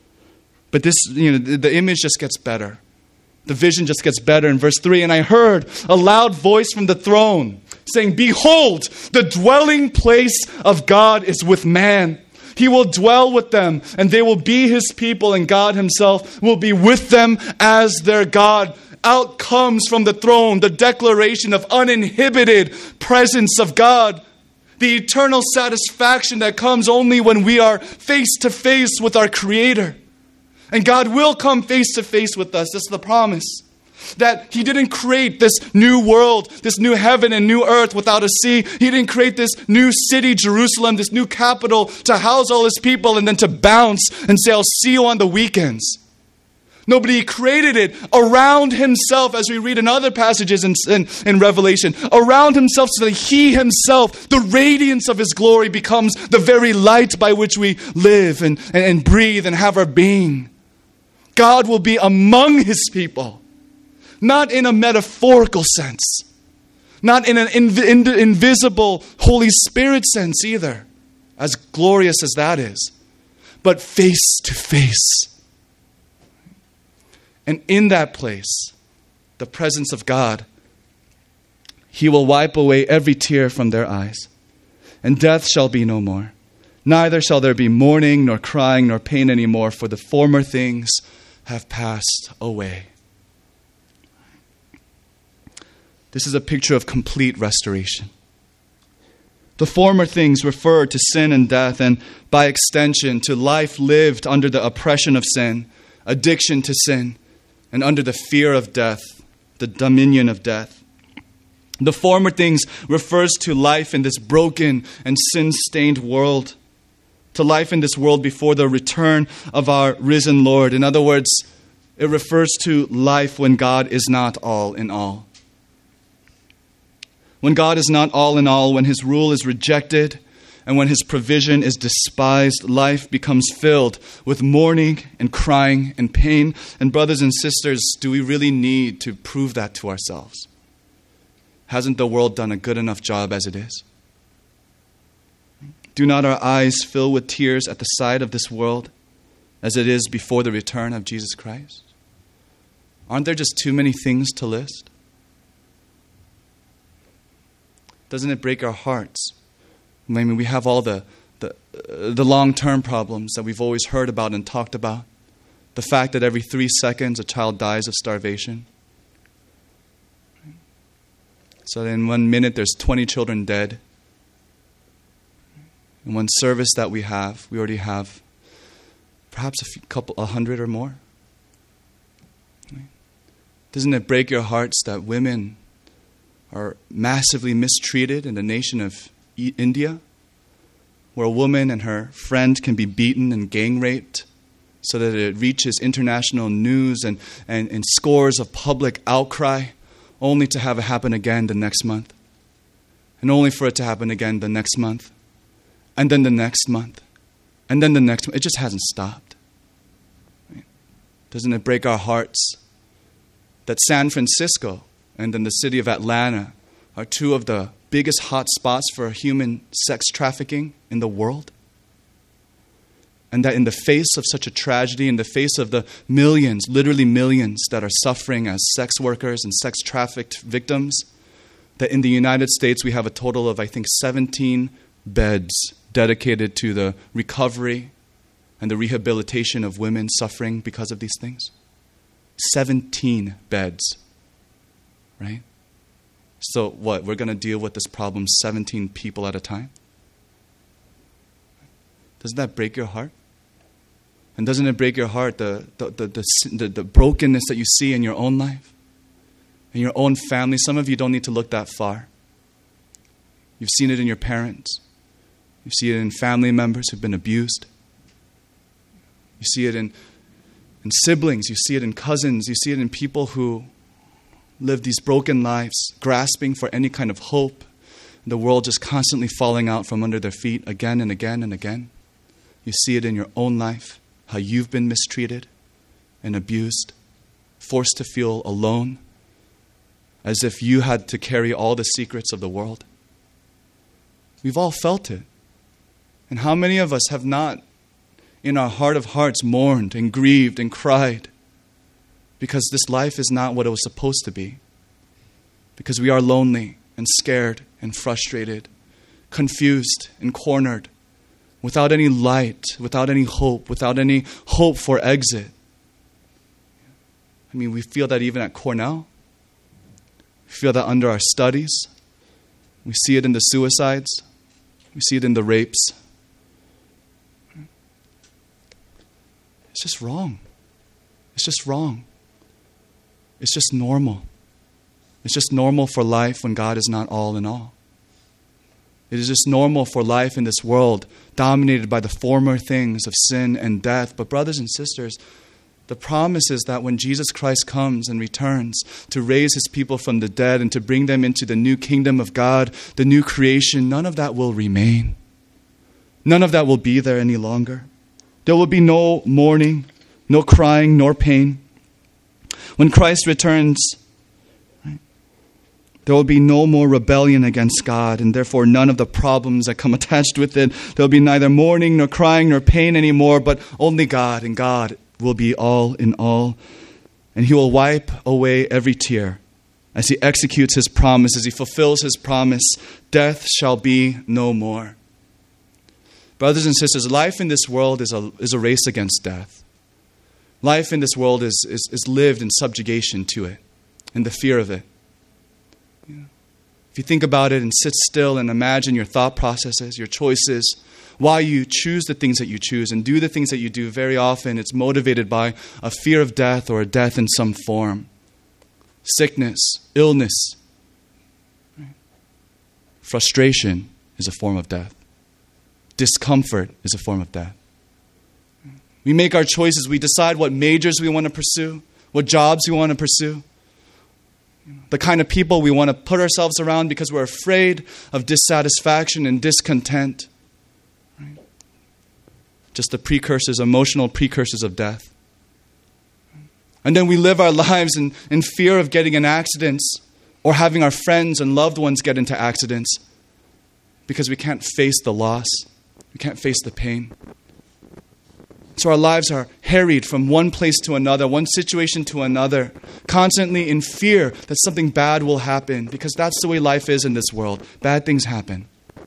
S1: But this, the image just gets better. The vision just gets better in verse 3. And I heard a loud voice from the throne saying, "Behold, the dwelling place of God is with man. He will dwell with them, and they will be his people, and God himself will be with them as their God." Out comes from the throne the declaration of uninhibited presence of God. The eternal satisfaction that comes only when we are face to face with our Creator. And God will come face to face with us. That's the promise. That he didn't create this new world, this new heaven and new earth without a sea. He didn't create this new city, Jerusalem, this new capital to house all his people and then to bounce and say, "I'll see you on the weekends." Nobody created it around himself, as we read in other passages in Revelation, around himself so that he himself, the radiance of his glory, becomes the very light by which we live and breathe and have our being. God will be among his people, not in a metaphorical sense, not in an invisible Holy Spirit sense either, as glorious as that is, but face to face. And in that place, the presence of God, he will wipe away every tear from their eyes, and death shall be no more. Neither shall there be mourning, nor crying, nor pain anymore, for the former things have passed away. This is a picture of complete restoration. The former things refer to sin and death, and by extension to life lived under the oppression of sin, addiction to sin, and under the fear of death, the dominion of death. The former things refers to life in this broken and sin-stained world, to life in this world before the return of our risen Lord. In other words, it refers to life when God is not all in all. When God is not all in all, when his rule is rejected, and when his provision is despised, life becomes filled with mourning and crying and pain. And brothers and sisters, do we really need to prove that to ourselves? Hasn't the world done a good enough job as it is? Do not our eyes fill with tears at the sight of this world as it is before the return of Jesus Christ? Aren't there just too many things to list? Doesn't it break our hearts? I mean, we have all the long-term problems that we've always heard about and talked about. The fact that every 3 seconds a child dies of starvation. So in 1 minute there's 20 children dead. In one service that we already have perhaps a hundred or more. Doesn't it break your hearts that women are massively mistreated in the nation of India, where a woman and her friend can be beaten and gang raped so that it reaches international news and scores of public outcry, only to have it happen again the next month, and only for it to happen again the next month, and then the next month, and then the next month. It just hasn't stopped. Doesn't it break our hearts that San Francisco and then the city of Atlanta are two of the biggest hot spots for human sex trafficking in the world? And that in the face of such a tragedy, in the face of the millions, literally millions, that are suffering as sex workers and sex trafficked victims, that in the United States we have a total of, I think, 17 beds dedicated to the recovery and the rehabilitation of women suffering because of these things. 17 beds, right? So what, we're going to deal with this problem 17 people at a time? Doesn't that break your heart? And doesn't it break your heart, the brokenness that you see in your own life, in your own family? Some of you don't need to look that far. You've seen it in your parents. You see it in family members who've been abused. You see it in siblings. You see it in cousins. You see it in people who live these broken lives, grasping for any kind of hope. The world just constantly falling out from under their feet again and again and again. You see it in your own life, how you've been mistreated and abused, forced to feel alone, as if you had to carry all the secrets of the world. We've all felt it. And how many of us have not, in our heart of hearts, mourned and grieved and cried because this life is not what it was supposed to be? Because we are lonely and scared and frustrated, confused and cornered, without any light, without any hope for exit. I mean, we feel that even at Cornell. We feel that under our studies. We see it in the suicides. We see it in the rapes. It's just wrong. It's just wrong. It's just normal. It's just normal for life when God is not all in all. It is just normal for life in this world dominated by the former things of sin and death. But brothers and sisters, the promise is that when Jesus Christ comes and returns to raise his people from the dead and to bring them into the new kingdom of God, the new creation, none of that will remain. None of that will be there any longer. There will be no mourning, no crying, nor pain. When Christ returns, there will be no more rebellion against God, and therefore none of the problems that come attached with it. There will be neither mourning, nor crying, nor pain anymore, but only God, and God will be all in all. And he will wipe away every tear as he executes his promise, as he fulfills his promise. Death shall be no more. Brothers and sisters, life in this world is a race against death. Life in this world is lived in subjugation to it, in the fear of it. If you think about it and sit still and imagine your thought processes, your choices, why you choose the things that you choose and do the things that you do, very often it's motivated by a fear of death or a death in some form. Sickness, illness, frustration is a form of death. Discomfort is a form of death. We make our choices. We decide what majors we want to pursue, what jobs we want to pursue, the kind of people we want to put ourselves around because we're afraid of dissatisfaction and discontent. Right? Just the precursors, emotional precursors of death. And then we live our lives in fear of getting in accidents or having our friends and loved ones get into accidents because we can't face the loss We can't face the pain. So our lives are harried from one place to another, one situation to another, constantly in fear that something bad will happen, because that's the way life is in this world. Bad things happen.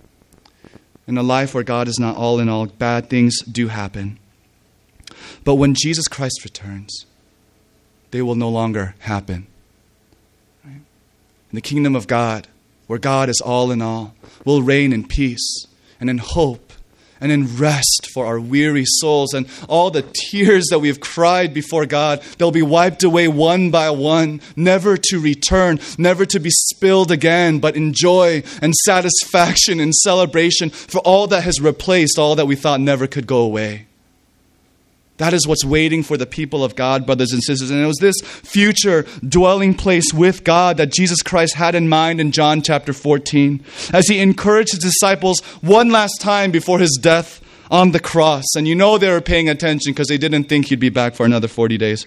S1: In a life where God is not all in all, bad things do happen. But when Jesus Christ returns, they will no longer happen. Right? In the kingdom of God, where God is all in all, we'll reign in peace and in hope and in rest for our weary souls. And all the tears that we have cried before God, they'll be wiped away one by one, never to return, never to be spilled again, but in joy and satisfaction and celebration for all that has replaced all that we thought never could go away. That is what's waiting for the people of God, brothers and sisters. And it was this future dwelling place with God that Jesus Christ had in mind in John chapter 14, as he encouraged his disciples one last time before his death on the cross. And you know they were paying attention because they didn't think he'd be back for another 40 days.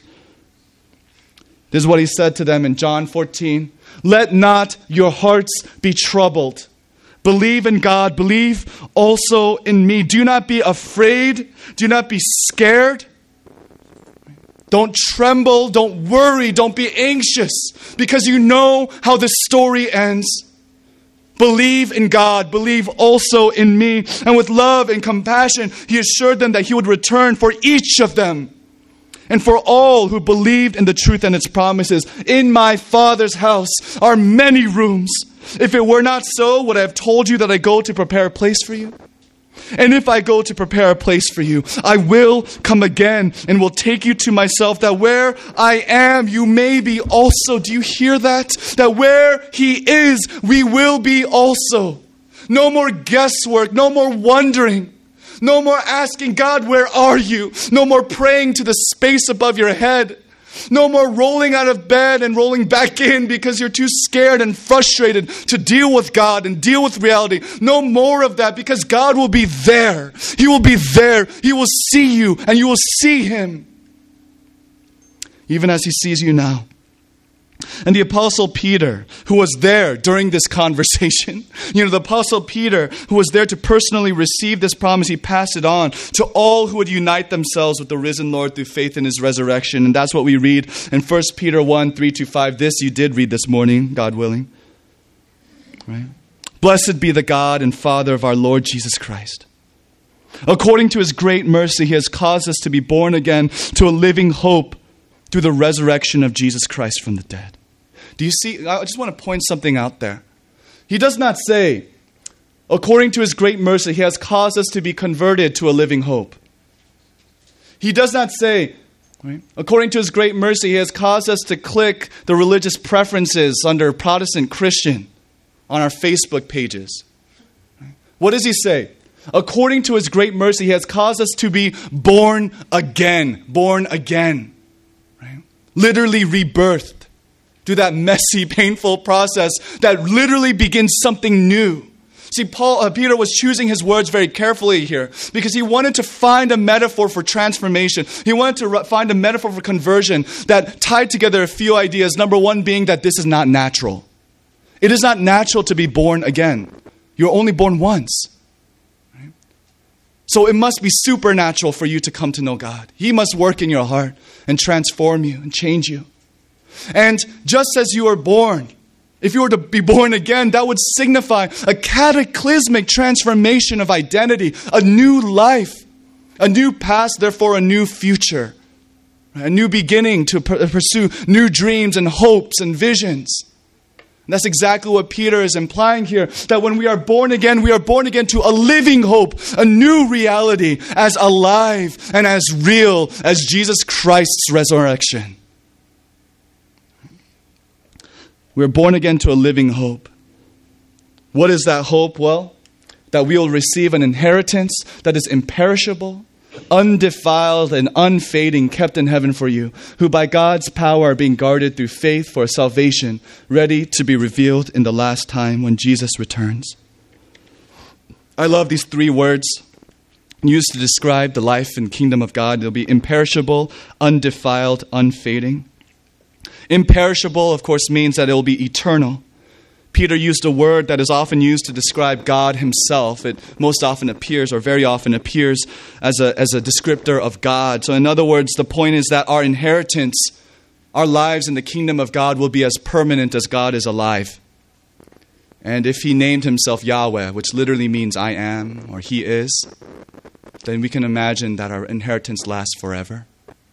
S1: This is what he said to them in John 14. Let not your hearts be troubled. Believe in God. Believe also in me. Do not be afraid. Do not be scared. Don't tremble. Don't worry. Don't be anxious, because you know how the story ends. Believe in God. Believe also in me. And with love and compassion, he assured them that he would return for each of them and for all who believed in the truth and its promises. In my Father's house are many rooms. If it were not so, would I have told you that I go to prepare a place for you? And if I go to prepare a place for you, I will come again and will take you to myself, that where I am, you may be also. Do you hear that? That where he is, we will be also. No more guesswork, no more wondering. No more asking, God, where are you? No more praying to the space above your head. No more rolling out of bed and rolling back in because you're too scared and frustrated to deal with God and deal with reality. No more of that, because God will be there. He will be there. He will see you and you will see him, even as he sees you now. And the Apostle Peter, who was there during this conversation, the Apostle Peter, who was there to personally receive this promise, he passed it on to all who would unite themselves with the risen Lord through faith in his resurrection. And that's what we read in 1 Peter 1, 3-5. This you did read this morning, God willing. Right? Blessed be the God and Father of our Lord Jesus Christ. According to his great mercy, he has caused us to be born again to a living hope through the resurrection of Jesus Christ from the dead. Do you see? I just want to point something out there. He does not say, according to his great mercy, he has caused us to be converted to a living hope. He does not say, right, according to his great mercy, he has caused us to click the religious preferences under Protestant Christian on our Facebook pages. What does he say? According to his great mercy, he has caused us to be born again. Born again. Literally rebirthed through that messy, painful process that literally begins something new. See, Peter was choosing his words very carefully here because he wanted to find a metaphor for transformation. He wanted to find a metaphor for conversion that tied together a few ideas. Number one being that this is not natural. It is not natural to be born again. You're only born once. So it must be supernatural for you to come to know God. He must work in your heart and transform you and change you. And just as you are born, if you were to be born again, that would signify a cataclysmic transformation of identity, a new life, a new past, therefore a new future, a new beginning to pursue new dreams and hopes and visions. And that's exactly what Peter is implying here, that when we are born again to a living hope, a new reality, as alive and as real as Jesus Christ's resurrection. We're born again to a living hope. What is that hope? Well, that we will receive an inheritance that is imperishable, undefiled and unfading, kept in heaven for you, who by God's power are being guarded through faith for salvation, ready to be revealed in the last time when Jesus returns. I love these three words used to describe the life and kingdom of God. They'll be imperishable, undefiled, unfading. Imperishable, of course, means that it will be eternal. Peter used a word that is often used to describe God himself. It most often appears, or very often appears, as a descriptor of God. So in other words, the point is that our inheritance, our lives in the kingdom of God will be as permanent as God is alive. And if he named himself Yahweh, which literally means I am, or he is, then we can imagine that our inheritance lasts forever.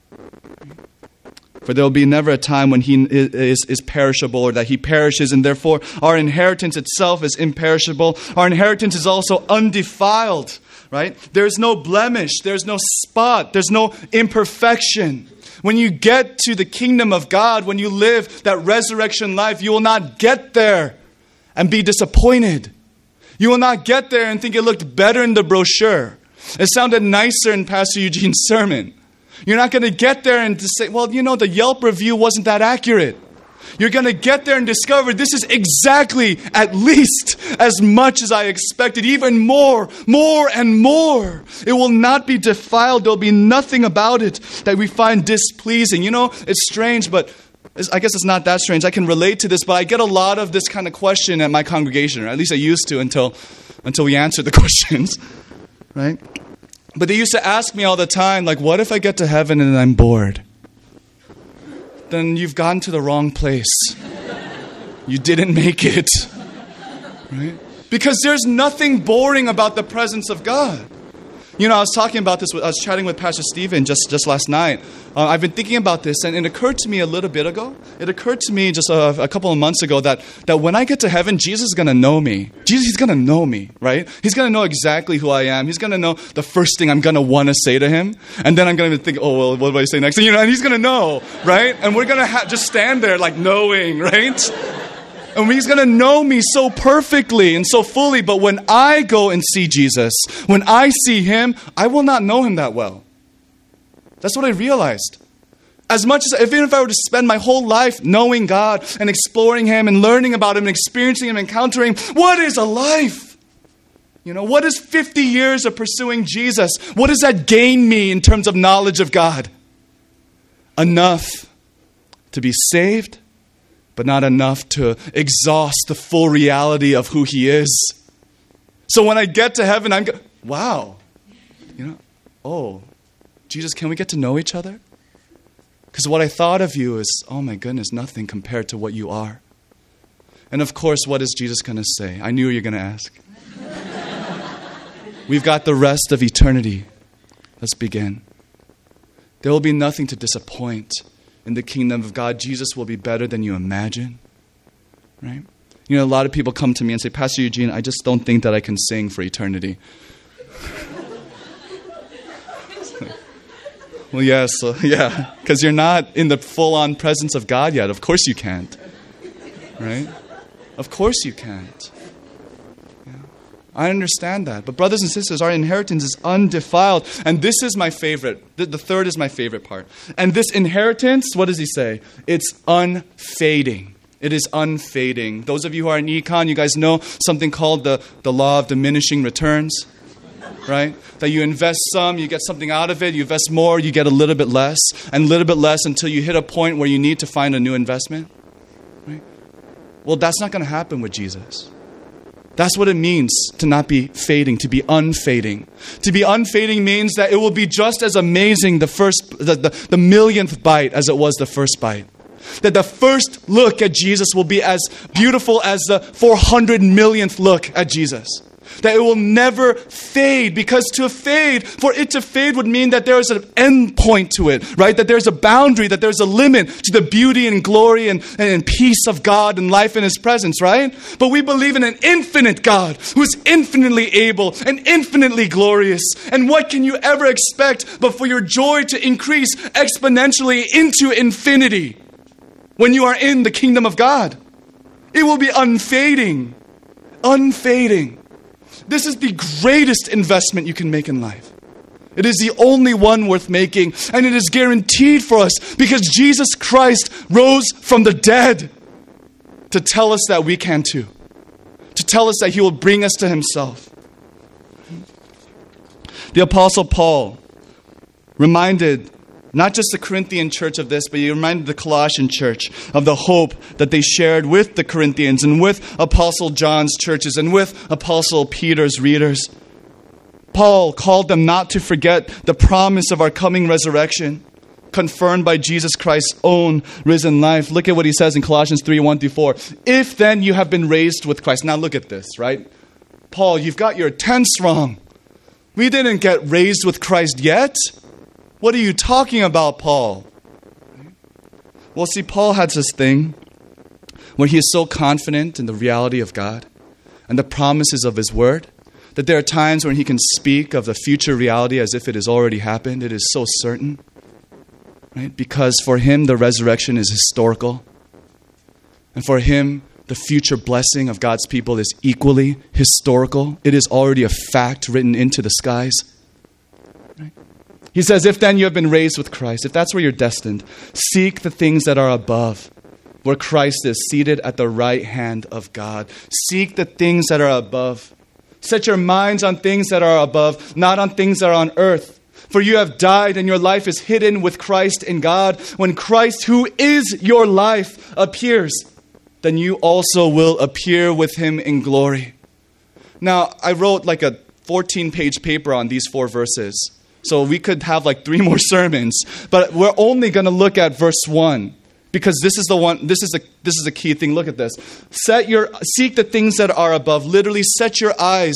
S1: For there will be never a time when he is perishable or that he perishes, and therefore our inheritance itself is imperishable. Our inheritance is also undefiled, right? There's no blemish, there's no spot, there's no imperfection. When you get to the kingdom of God, when you live that resurrection life, you will not get there and be disappointed. You will not get there and think it looked better in the brochure. It sounded nicer in Pastor Eugene's sermon. You're not going to get there and to say, well, the Yelp review wasn't that accurate. You're going to get there and discover this is exactly, at least, as much as I expected, even more and more. It will not be defiled. There'll be nothing about it that we find displeasing. It's strange, but I guess it's not that strange. I can relate to this, but I get a lot of this kind of question at my congregation, or at least I used to until we answered the questions, right? But they used to ask me all the time, like, what if I get to heaven and I'm bored? Then you've gotten to the wrong place. You didn't make it, right? Because there's nothing boring about the presence of God. I was talking about this, I was chatting with Pastor Stephen just last night. I've been thinking about this, and it occurred to me a little bit ago. It occurred to me just a couple of months ago that when I get to heaven, Jesus is going to know me. He's going to know me, right? He's going to know exactly who I am. He's going to know the first thing I'm going to want to say to him. And then I'm going to think, oh, well, what do I say next? And, and he's going to know, right? And we're going to just stand there like knowing, right? And he's going to know me so perfectly and so fully. But when I go and see Jesus, when I see him, I will not know him that well. That's what I realized. As much as, even if I were to spend my whole life knowing God and exploring him and learning about him and experiencing him and encountering, what is a life? What is 50 years of pursuing Jesus? What does that gain me in terms of knowledge of God? Enough to be saved, but not enough to exhaust the full reality of who he is. So when I get to heaven, wow. Jesus, can we get to know each other? Because what I thought of you is, oh my goodness, nothing compared to what you are. And of course, what is Jesus going to say? I knew you were going to ask. We've got the rest of eternity. Let's begin. There will be nothing to disappoint in the kingdom of God. Jesus will be better than you imagine. Right? A lot of people come to me and say, Pastor Eugene, I just don't think that I can sing for eternity. Well, yes, yeah, because you're not in the full-on presence of God yet. Of course you can't. Right? Of course you can't. Yeah. I understand that. But brothers and sisters, our inheritance is undefiled. And this is my favorite. The third is my favorite part. And this inheritance, what does he say? It's unfading. It is unfading. Those of you who are in econ, you guys know something called the law of diminishing returns. Right? That you invest some, you get something out of it. You invest more, you get a little bit less. And a little bit less until you hit a point where you need to find a new investment. Right? Well, that's not going to happen with Jesus. That's what it means to not be fading, to be unfading. To be unfading means that it will be just as amazing the millionth bite as it was the first bite. That the first look at Jesus will be as beautiful as the 400 millionth look at Jesus. That it will never fade, because for it to fade would mean that there is an end point to it, right? That there's a boundary, that there's a limit to the beauty and glory and peace of God and life in his presence, right? But we believe in an infinite God who's infinitely able and infinitely glorious. And what can you ever expect but for your joy to increase exponentially into infinity when you are in the kingdom of God? It will be unfading. Unfading. This is the greatest investment you can make in life. It is the only one worth making, and it is guaranteed for us because Jesus Christ rose from the dead to tell us that we can too. To tell us that he will bring us to himself. The Apostle Paul reminded Not just the Corinthian church of this, but he reminded the Colossian church of the hope that they shared with the Corinthians and with Apostle John's churches and with Apostle Peter's readers. Paul called them not to forget the promise of our coming resurrection, confirmed by Jesus Christ's own risen life. Look at what he says in Colossians 3:1-4. If then you have been raised with Christ. Now look at this, right? Paul, you've got your tense wrong. We didn't get raised with Christ yet. What are you talking about, Paul? Well, see, Paul had this thing where he is so confident in the reality of God and the promises of his word that there are times when he can speak of the future reality as if it has already happened. It is so certain. Right? Because for him, the resurrection is historical. And for him, the future blessing of God's people is equally historical. It is already a fact written into the skies. Right? He says, if then you have been raised with Christ, if that's where you're destined, seek the things that are above, where Christ is seated at the right hand of God. Seek the things that are above. Set your minds on things that are above, not on things that are on earth. For you have died and your life is hidden with Christ in God. When Christ, who is your life, appears, then you also will appear with him in glory. Now, I wrote like a 14-page paper on these 4 verses. So we could have like 3 more sermons. But we're only going to look at verse 1. Because this is the one, this is the key thing. Look at this. Seek the things that are above. Literally set your eyes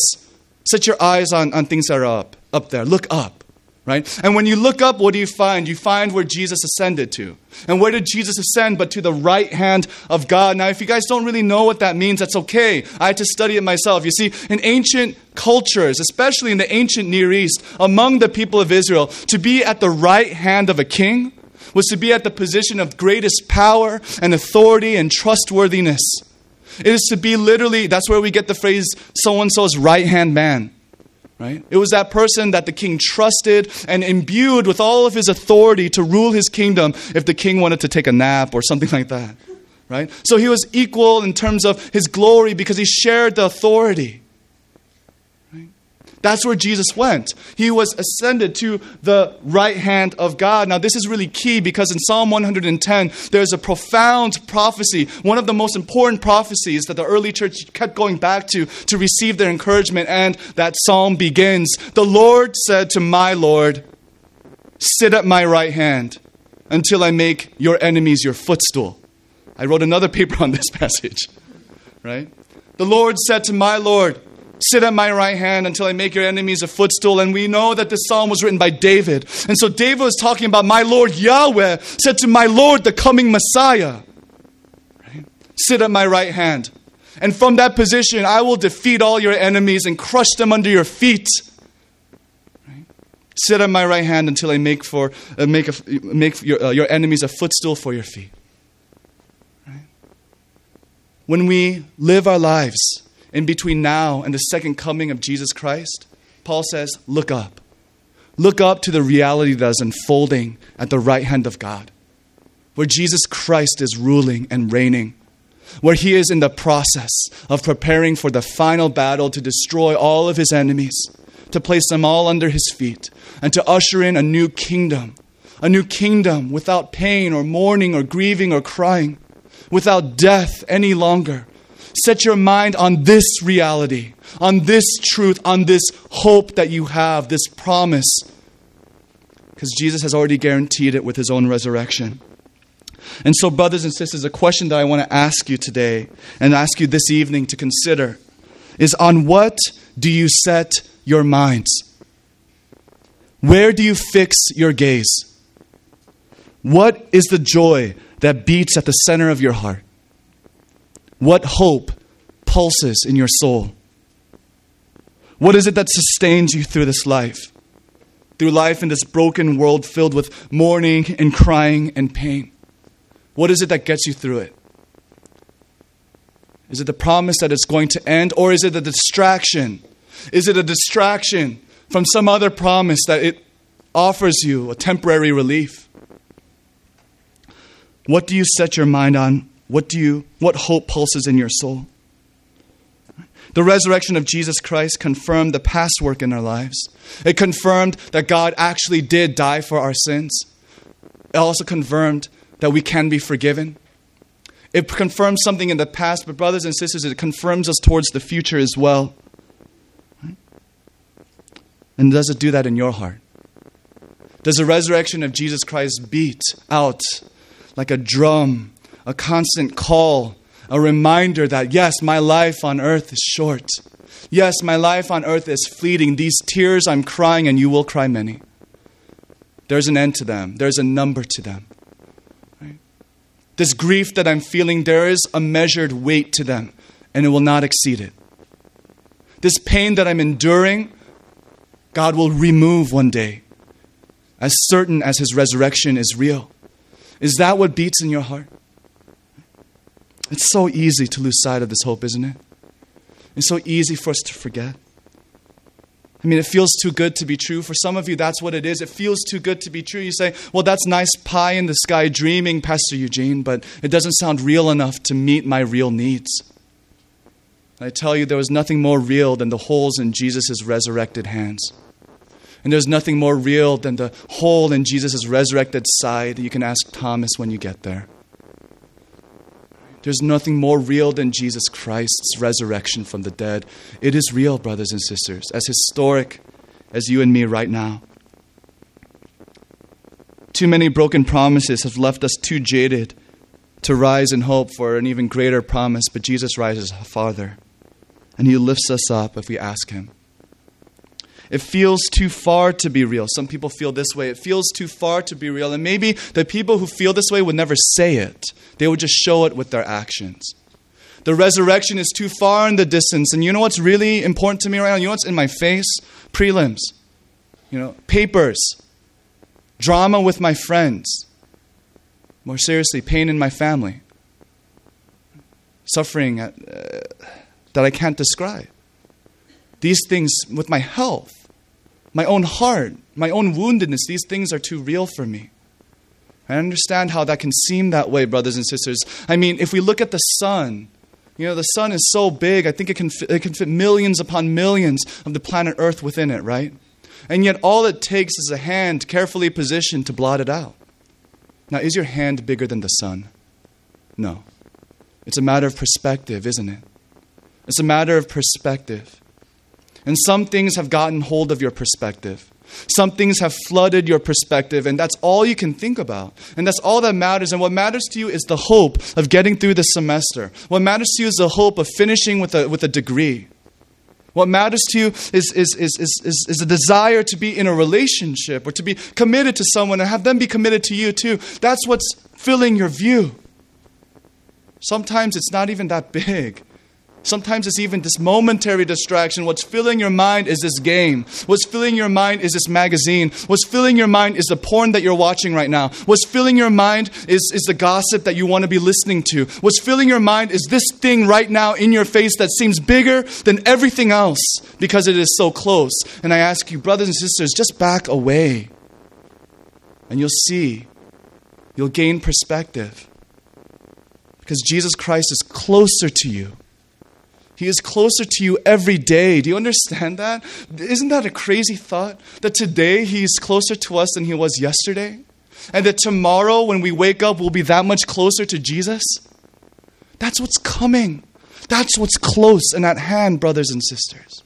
S1: on things that are up there. Look up. Right? And when you look up, what do you find? You find where Jesus ascended to. And where did Jesus ascend? But to the right hand of God. Now, if you guys don't really know what that means, that's okay. I had to study it myself. You see, in ancient cultures, especially in the ancient Near East, among the people of Israel, to be at the right hand of a king was to be at the position of greatest power and authority and trustworthiness. It is to be literally, that's where we get the phrase, so-and-so's right-hand man. Right? It was that person that the king trusted and imbued with all of his authority to rule his kingdom if the king wanted to take a nap or something like that. Right? So he was equal in terms of his glory because he shared the authority. Right? That's where Jesus went. He was ascended to the right hand of God. Now this is really key because in Psalm 110, there's a profound prophecy, one of the most important prophecies that the early church kept going back to receive their encouragement. And that psalm begins, the Lord said to my Lord, sit at my right hand until I make your enemies your footstool. I wrote another paper on this passage. Right? The Lord said to my Lord, sit at my right hand until I make your enemies a footstool. And we know that this psalm was written by David. And so David was talking about my Lord Yahweh said to my Lord, the coming Messiah, right? Sit at my right hand. And from that position, I will defeat all your enemies and crush them under your feet. Right? Sit at my right hand until I make your enemies a footstool for your feet. Right? When we live our lives in between now and the second coming of Jesus Christ, Paul says, look up. Look up to the reality that is unfolding at the right hand of God, where Jesus Christ is ruling and reigning, where he is in the process of preparing for the final battle to destroy all of his enemies, to place them all under his feet, and to usher in a new kingdom without pain or mourning or grieving or crying, without death any longer. Set your mind on this reality, on this truth, on this hope that you have, this promise. Because Jesus has already guaranteed it with his own resurrection. And so, brothers and sisters, a question that I want to ask you today and ask you this evening to consider is, on what do you set your minds? Where do you fix your gaze? What is the joy that beats at the center of your heart? What hope pulses in your soul? What is it that sustains you through this life? Through life in this broken world filled with mourning and crying and pain. What is it that gets you through it? Is it the promise that it's going to end, or is it a distraction? Is it a distraction from some other promise that it offers you a temporary relief? What do you set your mind on? What hope pulses in your soul? The resurrection of Jesus Christ confirmed the past work in our lives. It confirmed that God actually did die for our sins. It also confirmed that we can be forgiven. It confirms something in the past, but brothers and sisters, it confirms us towards the future as well. Right? And does it do that in your heart? Does the resurrection of Jesus Christ beat out like a drum, a constant call, a reminder that, yes, my life on earth is short. Yes, my life on earth is fleeting. These tears I'm crying, and you will cry many. There's an end to them. There's a number to them. Right? This grief that I'm feeling, there is a measured weight to them, and it will not exceed it. This pain that I'm enduring, God will remove one day, as certain as His resurrection is real. Is that what beats in your heart? It's so easy to lose sight of this hope, isn't it? It's so easy for us to forget. I mean, it feels too good to be true. For some of you, that's what it is. It feels too good to be true. You say, well, that's nice pie in the sky dreaming, Pastor Eugene, but it doesn't sound real enough to meet my real needs. I tell you, there was nothing more real than the holes in Jesus' resurrected hands. And there's nothing more real than the hole in Jesus' resurrected side. You can ask Thomas when you get there. There's nothing more real than Jesus Christ's resurrection from the dead. It is real, brothers and sisters, as historic as you and me right now. Too many broken promises have left us too jaded to rise in hope for an even greater promise, but Jesus rises farther, and He lifts us up if we ask Him. It feels too far to be real. Some people feel this way. It feels too far to be real. And maybe the people who feel this way would never say it. They would just show it with their actions. The resurrection is too far in the distance. And you know what's really important to me right now? You know what's in my face? Prelims. Papers. Drama with my friends. More seriously, pain in my family. Suffering that I can't describe. These things with my health, my own heart, my own woundedness, these things are too real for me. I understand how that can seem that way, brothers and sisters. I mean, if we look at the sun, the sun is so big, I think it can fit millions upon millions of the planet Earth within it, right? And yet all it takes is a hand carefully positioned to blot it out. Now, is your hand bigger than the sun? No. It's a matter of perspective, isn't it? It's a matter of perspective. And some things have gotten hold of your perspective. Some things have flooded your perspective, and that's all you can think about. And that's all that matters. And what matters to you is the hope of getting through the semester. What matters to you is the hope of finishing with a degree. What matters to you is a desire to be in a relationship or to be committed to someone and have them be committed to you too. That's what's filling your view. Sometimes it's not even that big. Sometimes it's even this momentary distraction. What's filling your mind is this game. What's filling your mind is this magazine. What's filling your mind is the porn that you're watching right now. What's filling your mind is the gossip that you want to be listening to. What's filling your mind is this thing right now in your face that seems bigger than everything else because it is so close. And I ask you, brothers and sisters, just back away. And you'll see. You'll gain perspective. Because Jesus Christ is closer to you. He is closer to you every day. Do you understand that? Isn't that a crazy thought? That today He's closer to us than He was yesterday? And that tomorrow when we wake up, we'll be that much closer to Jesus? That's what's coming. That's what's close and at hand, brothers and sisters.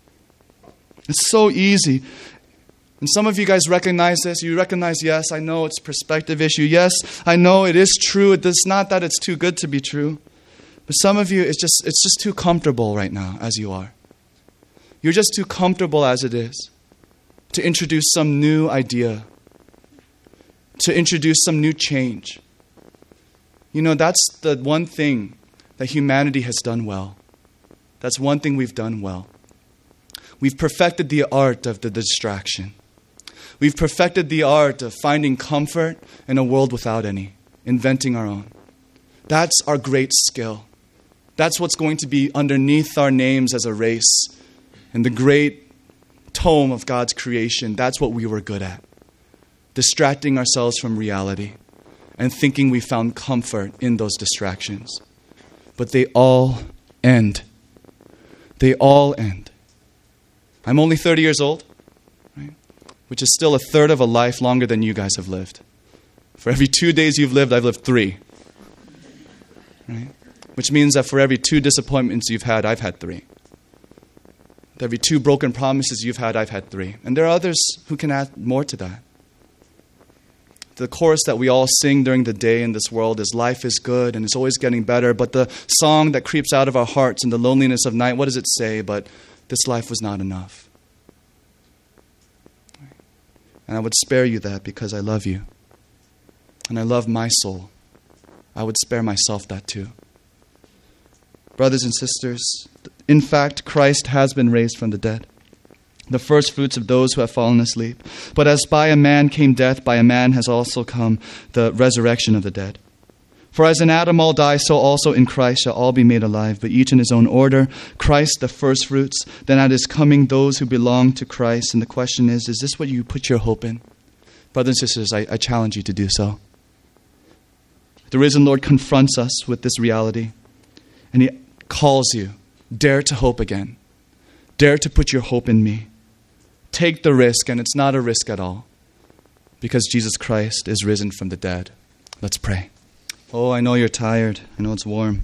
S1: It's so easy. And some of you guys recognize this. You recognize, yes, I know it's a perspective issue. Yes, I know it is true. It's not that it's too good to be true. But some of you, it's just too comfortable right now as you are. You're just too comfortable as it is to introduce some new idea, to introduce some new change. That's the one thing that humanity has done well. That's one thing we've done well. We've perfected the art of the distraction. We've perfected the art of finding comfort in a world without any, inventing our own. That's our great skill. That's what's going to be underneath our names as a race. In the great tome of God's creation, that's what we were good at. Distracting ourselves from reality and thinking we found comfort in those distractions. But they all end. They all end. I'm only 30 years old, right? Which is still a third of a life longer than you guys have lived. For every 2 days you've lived, I've lived 3. Right? Which means that for every 2 disappointments you've had, I've had 3. For every 2 broken promises you've had, I've had 3. And there are others who can add more to that. The chorus that we all sing during the day in this world is life is good and it's always getting better. But the song that creeps out of our hearts in the loneliness of night, what does it say? But this life was not enough. And I would spare you that because I love you. And I love my soul. I would spare myself that too. Brothers and sisters, in fact, Christ has been raised from the dead, the first fruits of those who have fallen asleep. But as by a man came death, by a man has also come the resurrection of the dead. For as in Adam all die, so also in Christ shall all be made alive, but each in his own order. Christ the first fruits, then at his coming those who belong to Christ. And the question is this what you put your hope in? Brothers and sisters, I challenge you to do so. The risen Lord confronts us with this reality, and he calls you, dare to hope again. Dare to put your hope in me. Take the risk, and it's not a risk at all, because Jesus Christ is risen from the dead. Let's pray. Oh, I know you're tired. I know it's warm.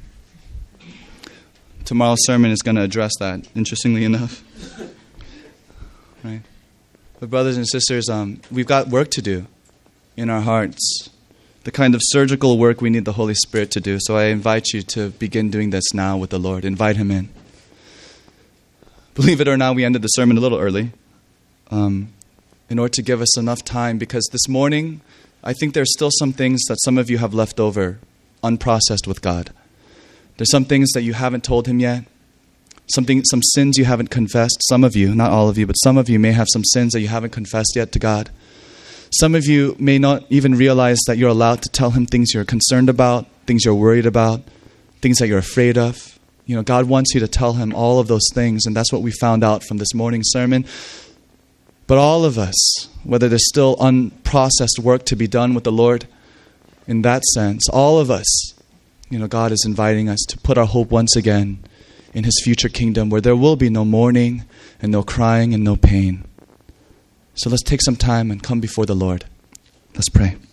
S1: Tomorrow's sermon is going to address that, interestingly enough. Right? But brothers and sisters, we've got work to do in our hearts. The kind of surgical work we need the Holy Spirit to do. So I invite you to begin doing this now with the Lord. Invite him in. Believe it or not, we ended the sermon a little early in order to give us enough time, because this morning I think there's still some things that some of you have left over unprocessed with God. There's some things that you haven't told him yet. Some sins you haven't confessed. Some of you, not all of you, but some of you may have some sins that you haven't confessed yet to God. Some of you may not even realize that you're allowed to tell him things you're concerned about, things you're worried about, things that you're afraid of. You know, God wants you to tell him all of those things, and that's what we found out from this morning's sermon. But all of us, whether there's still unprocessed work to be done with the Lord, in that sense, all of us, you know, God is inviting us to put our hope once again in his future kingdom, where there will be no mourning and no crying and no pain. So let's take some time and come before the Lord. Let's pray.